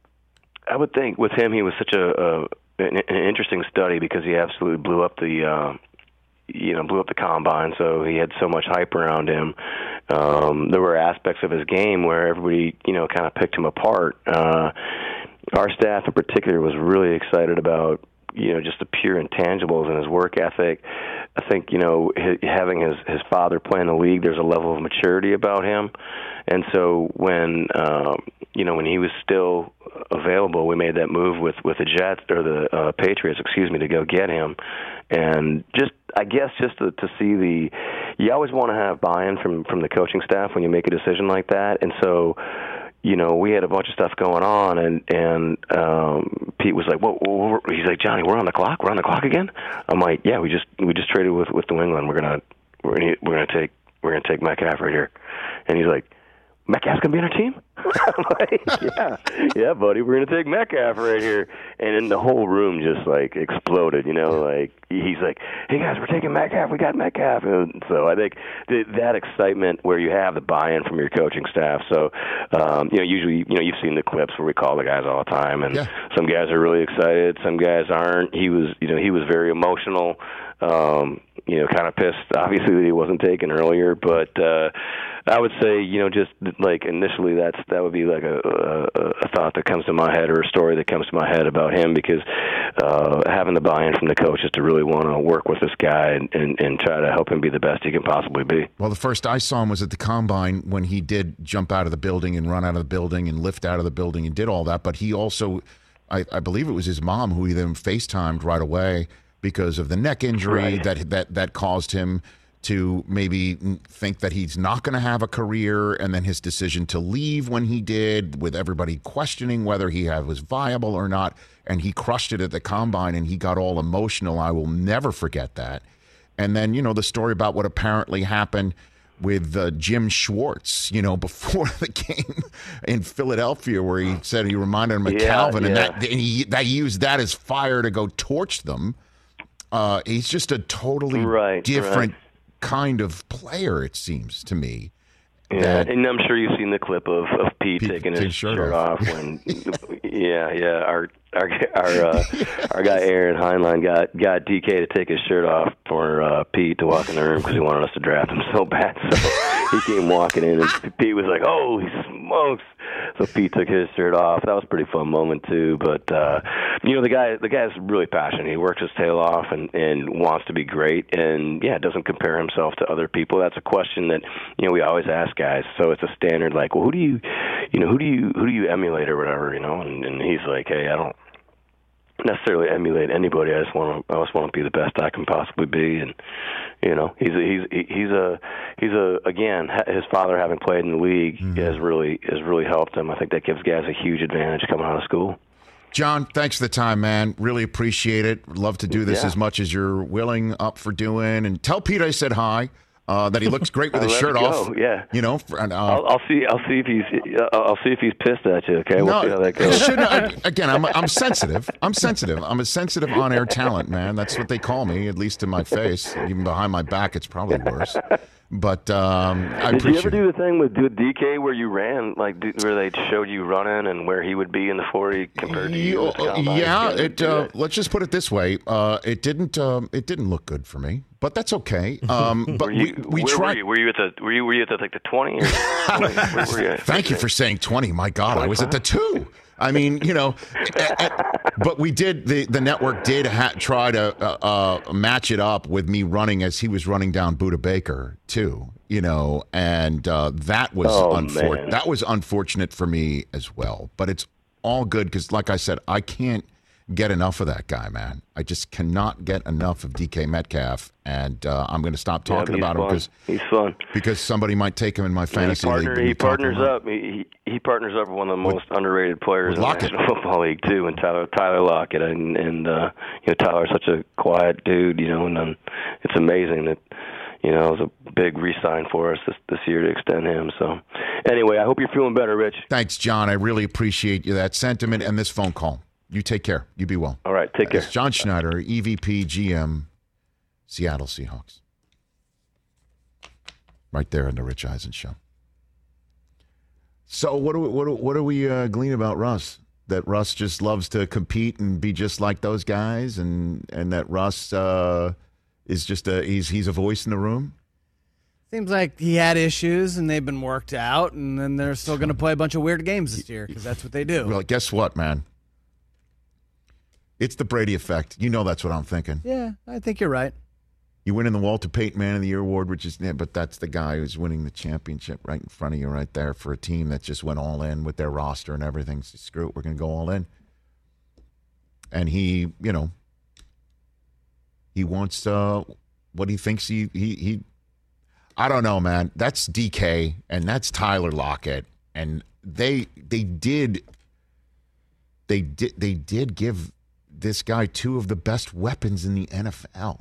I would think with him, he was such a, a an, an interesting study because he absolutely blew up the, uh, you know, blew up the combine. So he had so much hype around him. Um, there were aspects of his game where everybody, you know, kind of picked him apart. Uh, Our staff in particular was really excited about, you know, just the pure intangibles in his work ethic. I think, you know, his, having his, his father play in the league, there's a level of maturity about him. And so when, um, you know, when he was still available, we made that move with, with the Jets, or the uh, Patriots, excuse me, to go get him. And just, I guess, just to, to see the, you always want to have buy-in from, from the coaching staff when you make a decision like that. And so, you know, we had a bunch of stuff going on, and and um, Pete was like, "Well, well, he's like, Johnny, we're on the clock. We're on the clock again." I'm like, "Yeah, we just we just traded with, with New England. We're gonna we're gonna we're gonna take we're gonna take Metcalf right here," and he's like, "Metcalf's gonna be on our team?" I'm like, "Yeah, yeah, buddy, we're gonna take Metcalf right here," and then the whole room just like exploded. You know, like he's like, "Hey guys, we're taking Metcalf. We got Metcalf." And so I think th- that excitement where you have the buy-in from your coaching staff. So um, you know, usually, you know, you've seen the clips where we call the guys all the time, and yeah. some guys are really excited, some guys aren't. He was, you know, he was very emotional. Um, you know, kind of pissed, obviously, that he wasn't taken earlier. But uh, I would say, you know, just like initially, that's that would be like a, a, a thought that comes to my head, or a story that comes to my head about him, because uh, having the buy-in from the coaches to really want to work with this guy and, and, and try to help him be the best he can possibly be. Well, the first I saw him was at the Combine when he did jump out of the building and run out of the building and lift out of the building and did all that. But he also, I, I believe it was his mom who he then FaceTimed right away, because of the neck injury right. that, that that caused him to maybe think that he's not going to have a career, and then his decision to leave when he did, with everybody questioning whether he had, was viable or not, and he crushed it at the Combine, and he got all emotional. I will never forget that. And then, you know, the story about what apparently happened with uh, Jim Schwartz, you know, before the game in Philadelphia, where he said he reminded him of yeah, Calvin, yeah. and that and he, they used that as fire to go torch them. Uh, he's just a totally right, different right. kind of player, it seems to me. Yeah, that, and I'm sure you've seen the clip of, of Pete, Pete taking his shirt, shirt off. off when, yeah, yeah, our our our uh, our guy Aaron Heinlein got got D K to take his shirt off for uh, Pete to walk in the room because he wanted us to draft him so bad. So he came walking in, and Pete was like, "Holy smokes!" So Pete took his shirt off. That was a pretty fun moment too. But uh, you know, the guy the guy's really passionate. He works his tail off and, and wants to be great. And yeah, doesn't compare himself to other people. That's a question that, you know, we always ask guys. So it's a standard like, well, who do you, you know, who do you who do you emulate or whatever, you know? And, and he's like, hey, I don't necessarily emulate anybody. I just want to I just want to be the best I can possibly be. And you know, he's a, he's he's a he's a again, his father having played in the league mm-hmm. has really has really helped him. I think that gives guys a huge advantage coming out of school. John, thanks for the time, man. Really appreciate it. Love to do this yeah. as much as you're willing up for doing. And tell Pete I said hi. Uh, that he looks great with his shirt off. Yeah, you know. For, uh, I'll, I'll see. I'll see if he's. I'll see if he's pissed at you. Okay, we'll no, see how that goes. I, again, I'm I'm sensitive. I'm sensitive. I'm a sensitive on-air talent, man. That's what they call me, at least to my face. Even behind my back, it's probably worse. But um, I did you ever it. do the thing with D K where you ran, like where they showed you running and where he would be in the forty compared to you? Uh, yeah, it. Uh, let's just put it this way: uh, it didn't. Um, it didn't look good for me, but that's okay. Um, but were you, we, we where tried. Were you? Were you at the? Were you? Were you at the, like the twenty? Or where were you at? Thank you for saying twenty. My God, I was at the two. I mean, you know, but we did, the, the network did ha- try to uh, uh, match it up with me running as he was running down Buda Baker, too, you know, and uh, that was Oh, unfor- man. that was unfortunate for me as well. But it's all good because, like I said, I can't get enough of that guy, man. I just cannot get enough of D K Metcalf, and uh, I'm going to stop Yeah, talking he's about him fun. because He's fun. because somebody might take him in my And he, fantasy league. partner, when we he talk partners about- up. He, he he partners up with one of the most underrated players with in the Lockett. National Football League too, and Tyler Tyler Lockett. And and uh, you know, Tyler's such a quiet dude, you know, and um, it's amazing that. You know, it was a big re-sign for us this, this year to extend him. So, anyway, I hope you're feeling better, Rich. Thanks, John. I really appreciate you that sentiment and this phone call. You take care. You be well. All right, take care. It's John Schneider, E V P, G M, Seattle Seahawks. Right there in the Rich Eisen Show. So what do we, what do, what do we uh, glean about Russ? That Russ just loves to compete and be just like those guys, and and that Russ uh, is just a he's he's a voice in the room. Seems like he had issues and they've been worked out, and then they're still going to play a bunch of weird games this year because that's what they do. Well, guess what, man? It's the Brady effect. You know that's what I'm thinking. Yeah, I think you're right. You win in the Walter Payton Man of the Year award, which is, yeah, but that's the guy who's winning the championship right in front of you, right there, for a team that just went all in with their roster and everything. So screw it, we're going to go all in. And he, you know, he wants uh, what he thinks he he he. I don't know, man. That's D K and that's Tyler Lockett, and they they did they did they did give this guy two of the best weapons in the N F L.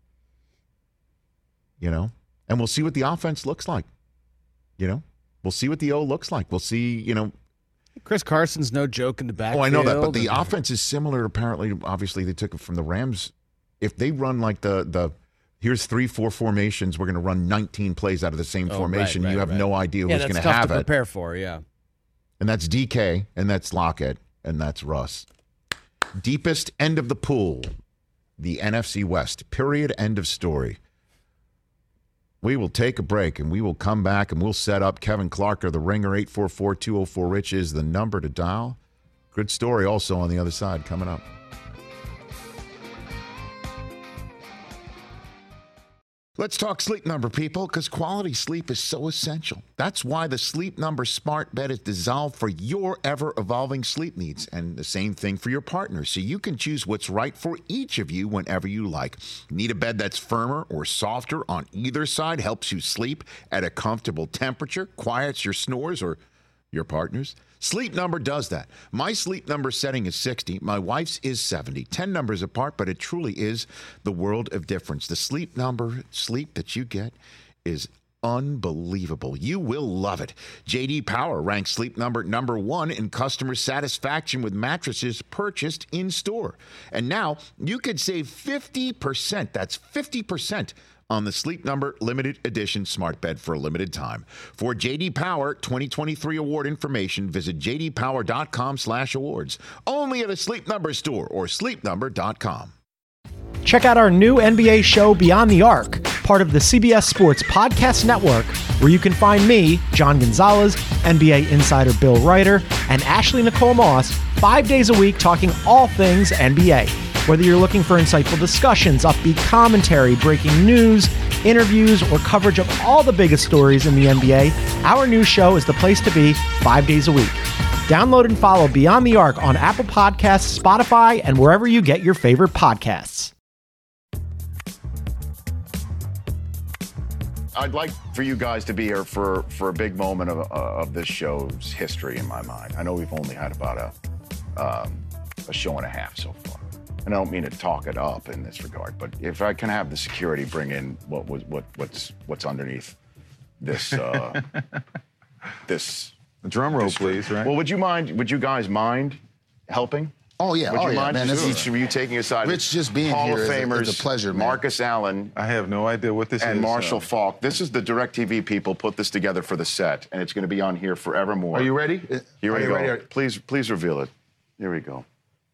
You know, and we'll see what the offense looks like. You know, we'll see what the O looks like. We'll see, you know. Chris Carson's no joke in the backfield. Oh, I know that, but the offense is similar. Apparently, obviously, they took it from the Rams. If they run like the the here's three, four formations, we're going to run nineteen plays out of the same Oh, formation. right, right, you have right. no idea yeah, who's going that's to tough have to it. prepare for, yeah. And that's D K, and that's Lockett, and that's Russ. Deepest end of the pool, the N F C West. Period. End of story. We will take a break, and we will come back, and we'll set up Kevin Clark or the Ringer. Eight four four, two oh four, RICH is the number to dial. Good story also on the other side coming up. Let's talk Sleep Number, people, because quality sleep is so essential. That's why the Sleep Number smart bed is designed for your ever-evolving sleep needs, and the same thing for your partner, so you can choose what's right for each of you whenever you like. Need a bed that's firmer or softer on either side, helps you sleep at a comfortable temperature, quiets your snores or your partner's? Sleep Number does that. My Sleep Number setting is sixty. My wife's is seventy. ten numbers apart, but it truly is the world of difference. The Sleep Number sleep that you get is unbelievable. You will love it. J D Power ranks Sleep Number number one in customer satisfaction with mattresses purchased in store. And now you could save fifty percent. That's fifty percent on the Sleep Number limited edition smart bed for a limited time. For J D Power twenty twenty-three award information, visit j d power dot com slash awards. Only at a Sleep Number store or sleep number dot com. Check out our new N B A show, Beyond the Arc, part of the C B S Sports Podcast Network, where you can find me, John Gonzalez, N B A insider Bill Ryder, and Ashley Nicole Moss, five days a week talking all things N B A. Whether you're looking for insightful discussions, upbeat commentary, breaking news, interviews, or coverage of all the biggest stories in the N B A, our new show is the place to be five days a week. Download and follow Beyond the Arc on Apple Podcasts, Spotify, and wherever you get your favorite podcasts. I'd like for you guys to be here for, for a big moment of, uh, of this show's history in my mind. I know we've only had about a um, a show and a half so far. And I don't mean to talk it up in this regard, but if I can have the security bring in what was what what's what's underneath this uh, this drum roll, this please. Right. Well, would you mind? Would you guys mind helping? Oh yeah, Would oh you yeah, mind man. just This each is of you taking aside? Rich just being Hall here of is a- Famers, is a pleasure, man. Marcus Allen. I have no idea what this and is. Marshall so. Falk. This is the DirecTV people put this together for the set, and it's going to be on here forevermore. Are you ready? Here Are we you go. ready? Please, please reveal it. Here we go.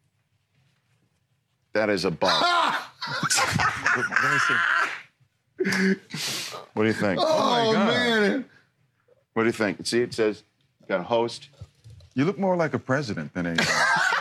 That is a bug. Let me see. What do you think? Oh, my God. man. What do you think? See, it says got a host, You look more like a president than anything.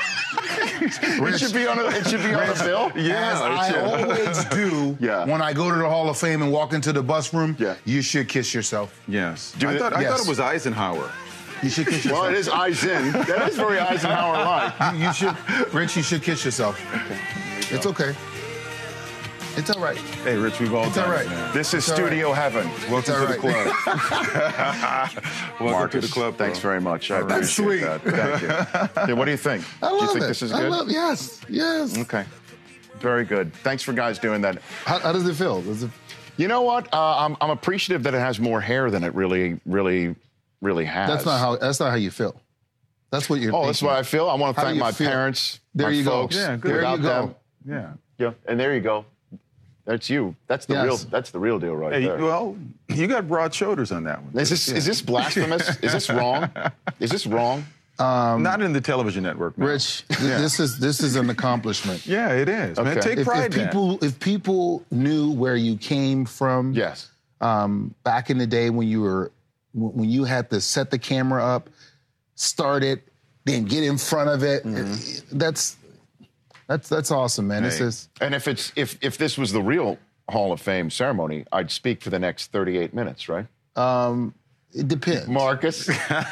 It should be on a, it should be on a bill. Yeah, As I should. always do Yeah. when I go to the Hall of Fame and walk into the bus room, Yeah. you should kiss yourself. Yes. Do I, it- thought, I yes. thought it was Eisenhower. You should kiss yourself. Well, it is Eisen. That is very Eisenhower-like. You, you should, Rich, you should kiss yourself. It's okay. It's all right. Hey, Rich, we've all It's done all right. it, man. This is It's all studio heaven. Welcome all to the right. club. Welcome Marcus, to the club, bro. thanks very much. I That's appreciate sweet. that. Thank you. Hey, what do you think? I do you love think it. this is I good? love- yes, yes. Okay. Very good. Thanks for guys doing that. How, how does it feel? Does it? You know what? Uh, I'm, I'm appreciative that it has more hair than it really, really, really has. That's not how. That's not how you feel. That's what you're. Oh, thinking. that's what I feel. I want to How do thank you my feel? parents, There my you go. folks. Yeah, good. There Without you go. them, Yeah. yeah, and there you go. That's you. That's the Yes. real. That's the real deal, right Hey, there. well, you got broad shoulders on that one. Is this Yeah. is this blasphemous? Is this wrong? Is this wrong? Um, Not in the television network, no. Rich, th- this is this is an accomplishment. Yeah, it is. Man, Okay. take If, pride if in that. people if people knew where you came from, Yes. um, back in the day when you were when you had to set the camera up, start it, then get in front of it. That's that's that's awesome, man. This Hey. is And if it's if if this was the real Hall of Fame ceremony, I'd speak for the next thirty-eight minutes, right? um, it depends. Marcus.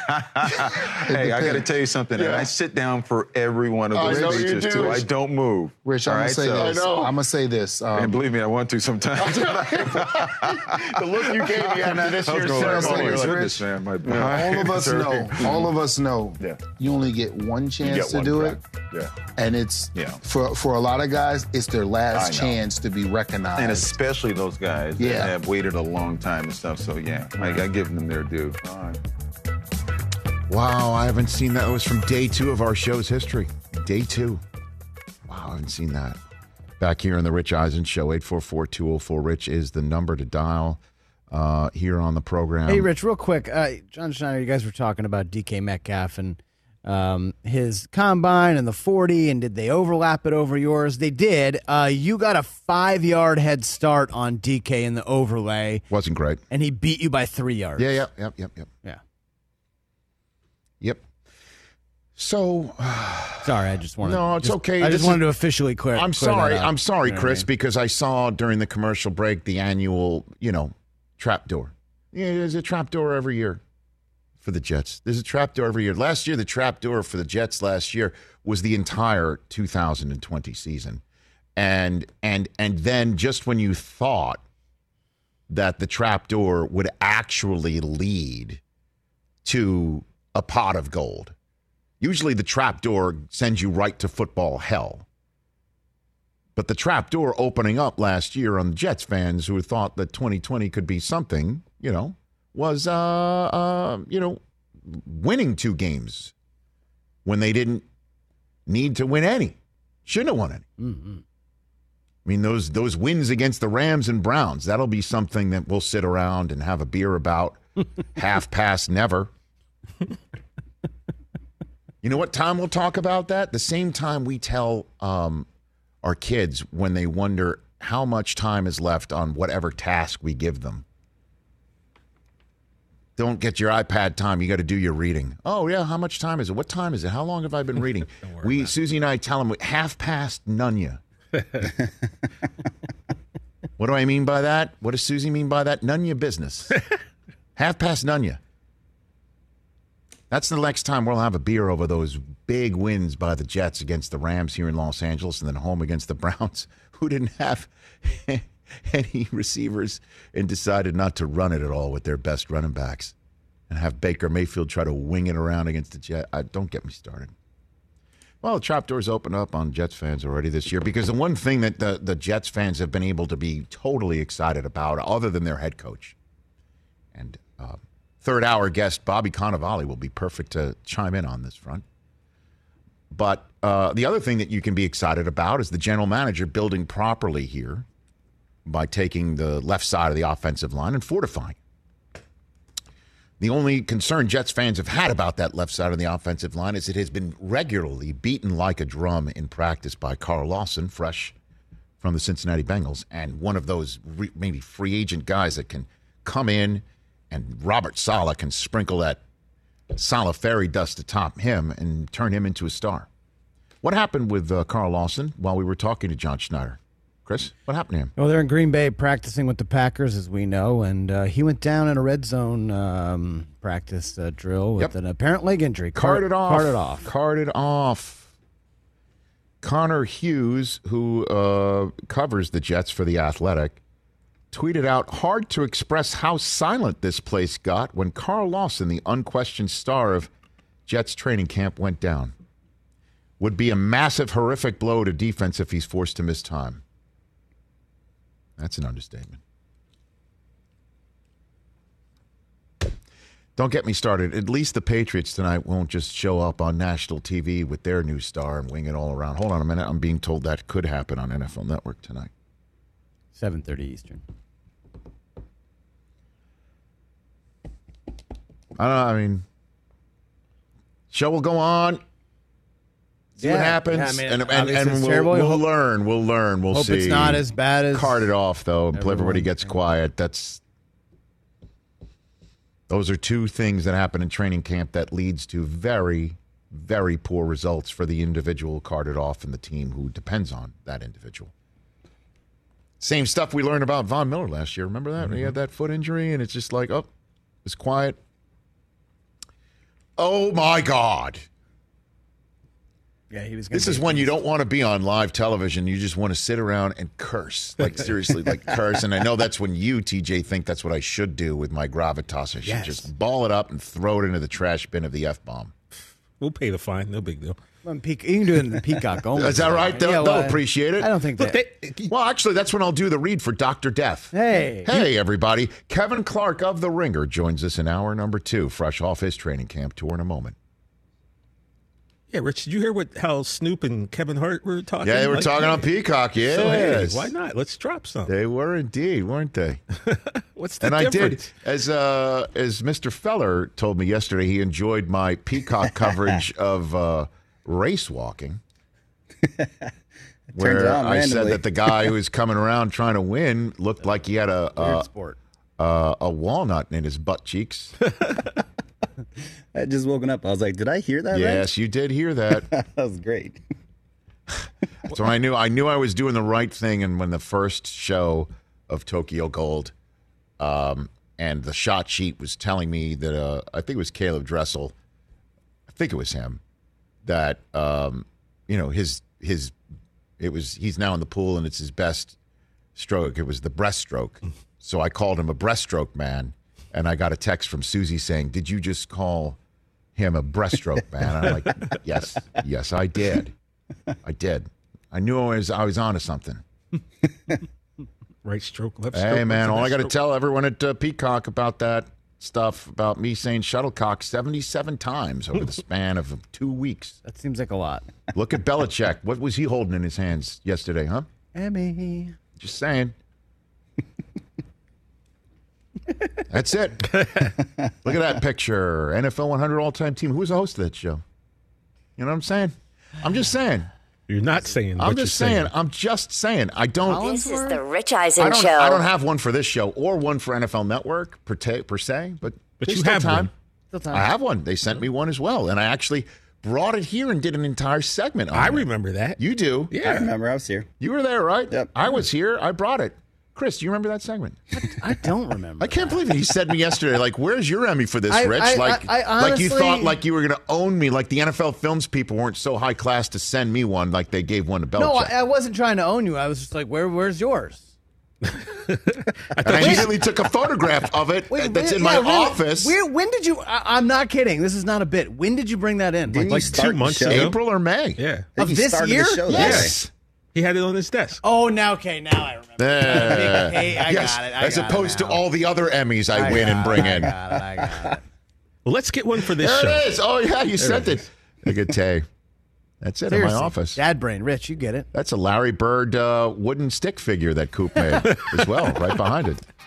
Hey, I got to tell you something. And Yeah. I sit down for every one of I those know you speeches, do. too. I don't move. Rich, All I'm gonna right, say so- this. I know. I'm gonna say this. Um, And believe me, I want to sometimes. The look you gave me after this I was year's going like, ceremony. oh, my Rich, goodness, man. My, all of us know. All of us know. Yeah. You only get one You chance get to one do crack. it, Yeah. and it's Yeah. for for a lot of guys, it's their I last know. chance to be recognized. And especially those guys Yeah. that have waited a long time and stuff. So, yeah, I, I give them their due. All right. Wow, I haven't seen that. It was from day two of our show's history. Day two. Wow, I haven't seen that. Back here on the Rich Eisen Show, eight four four, two oh four, RICH is the number to dial uh, here on the program. Hey, Rich, real quick. Uh, John Schneider, you guys were talking about D K Metcalf and um, his combine and the forty, and did they overlap it over yours? They did. Uh, you got a five-yard head start on D K in the overlay, Wasn't great. and he beat you by three yards. Yeah, yep, yep, yep, yep. Yeah. Yep. So, Sorry, I just wanted. No, it's just- okay. I This just is- wanted to officially clear. I'm clear sorry. that up. I'm sorry, You know what I Chris, mean? because I saw during the commercial break the annual, you know, trapdoor. Yeah, there's a trapdoor every year for the Jets. There's a trapdoor every year. Last year, the trapdoor for the Jets last year was the entire two thousand twenty season. And and and then just when you thought that the trapdoor would actually lead to a pot of gold. Usually the trapdoor sends you right to football hell. But the trapdoor opening up last year on the Jets fans who thought that twenty twenty could be something, you know, was, uh, uh, you know, winning two games when they didn't need to win any. Shouldn't have won any. Mm-hmm. I mean, those those wins against the Rams and Browns, that'll be something that we'll sit around and have a beer about half past never. You know what time we'll talk about that? The same time we tell um, our kids when they wonder how much time is left on whatever task we give them. Don't get your iPad time. You got to do your reading. Oh, yeah. How much time is it? What time is it? How long have I been reading? we, Susie and I tell them half past Nunya. What do I mean by that? What does Susie mean by that? None your business. Half past Nunya. That's the next time we'll have a beer over those big wins by the Jets against the Rams here in Los Angeles and then home against the Browns, who didn't have any receivers and decided not to run it at all with their best running backs and have Baker Mayfield try to wing it around against the Jets. I, don't get me started. Well, the trapdoors open up on Jets fans already this year because the one thing that the, the Jets fans have been able to be totally excited about, other than their head coach, and uh, third hour guest Bobby Cannavale will be perfect to chime in on this front. But uh, the other thing that you can be excited about is the general manager building properly here by taking the left side of the offensive line and fortifying. The only concern Jets fans have had about that left side of the offensive line is it has been regularly beaten like a drum in practice by Carl Lawson, fresh from the Cincinnati Bengals, and one of those re- maybe free agent guys that can come in and Robert Saleh can sprinkle that Salah fairy dust to top him and turn him into a star. What happened with uh, Carl Lawson while we were talking to John Schneider? Chris, what happened to him? Well, they're in Green Bay practicing with the Packers, as we know, and uh, he went down in a red zone um, practice uh, drill with Yep. an apparent leg injury. Carted off. Carted off. Carted off. Connor Hughes, who uh, covers the Jets for The Athletic, tweeted out, hard to express how silent this place got when Carl Lawson, the unquestioned star of Jets training camp, went down. Would be a massive, horrific blow to defense if he's forced to miss time. That's an understatement. Don't get me started. At least the Patriots tonight won't just show up on national T V with their new star and wing it all around. Hold on a minute. I'm being told that could happen on N F L Network tonight. seven thirty Eastern. I don't know. I mean, show will go on. See Yeah, what happens. yeah, I mean, and and, obviously and it's we'll, terrible. we'll Hope- learn. We'll learn. We'll Hope see. it's not as bad as Cart it off, though, until everybody everyone- gets quiet. That's Those are two things that happen in training camp that leads to very, very poor results for the individual carted off and the team who depends on that individual. Same stuff we learned about Von Miller last year. Remember that? Mm-hmm. He had that foot injury, and it's just like, oh, it's quiet. Oh, my God. Yeah, he was. This is when you don't want to be on live television. You just want to sit around and curse. Like, seriously, like curse. And I know that's when you, T J, think that's what I should do with my gravitas. I should Yes. just ball it up and throw it into the trash bin of the F-bomb. We'll pay the fine. No big deal. Well, Pe- you can do it in the Peacock only. Is that right? They'll, Yeah, they'll well, appreciate it. I don't think Look, that. they- well, actually, that's when I'll do the read for Doctor Death. Hey. Hey, everybody. Kevin Clark of The Ringer joins us in hour number two, fresh off his training camp tour in a moment. Yeah, Rich, did you hear what how Snoop and Kevin Hart were talking? Yeah, they were Like, talking on Peacock, yes. So, hey, why not? Let's drop some. They were indeed, weren't they? What's the and I difference? did, as uh, as Mister Feller told me yesterday, he enjoyed my Peacock coverage of uh, race walking, where out I said randomly. that the guy who was coming around trying to win looked like he had a Weird a, sport. a, a walnut in his butt cheeks. I had just woken up. I was like, did I hear that right? Yes, you did hear that. That was great. So I knew I knew I was doing the right thing, and when the first show of Tokyo Gold, um, and the shot sheet was telling me that uh, I think it was Caleb Dressel, I think it was him, that um, you know his his it was he's now in the pool and it's his best stroke. It was the breaststroke, so I called him a breaststroke man, and I got a text from Susie saying, "Did you just call him a breaststroke man?" And I'm like, "Yes, yes, I did, I did. I knew I was I was onto something." Right stroke, left stroke. Hey, man, what's the all I left got to stroke? tell everyone at uh, Peacock about that stuff, about me saying shuttlecock seventy-seven times over the span of two weeks. That seems like a lot. Look at Belichick. What was he holding in his hands yesterday, huh? Emmy. Just saying. That's it. Look at that picture. N F L one hundred all-time team. Who was the host of that show? You know what I'm saying? I'm just saying. You're not saying. I'm what just you're saying. I'm just saying. I don't. This is the Rich Eisen I don't, Show. I don't have one for this show or one for N F L Network per, ta- per se, but, But there's you still have time. one. Still time. I have one. They sent me one as well, and I actually brought it here and did an entire segment on I it. remember that. You do. Yeah. I remember. I was here. You were there, right? Yep. I was here. I brought it. Chris, do you remember that segment? I don't remember. I can't believe it. He said to me yesterday, like, where's your Emmy for this, I- Rich? I- like, I- I like you honestly- thought like you were going to own me, like the N F L Films people weren't so high class to send me one like they gave one to Belichick. No, I, I wasn't trying to own you. I was just like, where, where's yours? and I immediately took a photograph of it Wait, that's where- in my yeah, really? office. Where, when did you? I, I'm not kidding. This is not a bit. When did you bring that in? Didn't Like you two start the months show? ago. April or May? Yeah. I Of think you this started year? The show that Yes. day. He had it on his desk. Oh, now okay, now I remember. Uh, Hey, I yes, got it. I as got it opposed to now. all the other Emmys I, I win got and bring it, in. I got it. I got it. Well, let's get one for this There show. it is. Oh, yeah, you There sent it it. Look at Tay. That's it Seriously, in my office. Dad brain, Rich, you get it. That's a Larry Bird uh, wooden stick figure that Coop made as well, right behind it.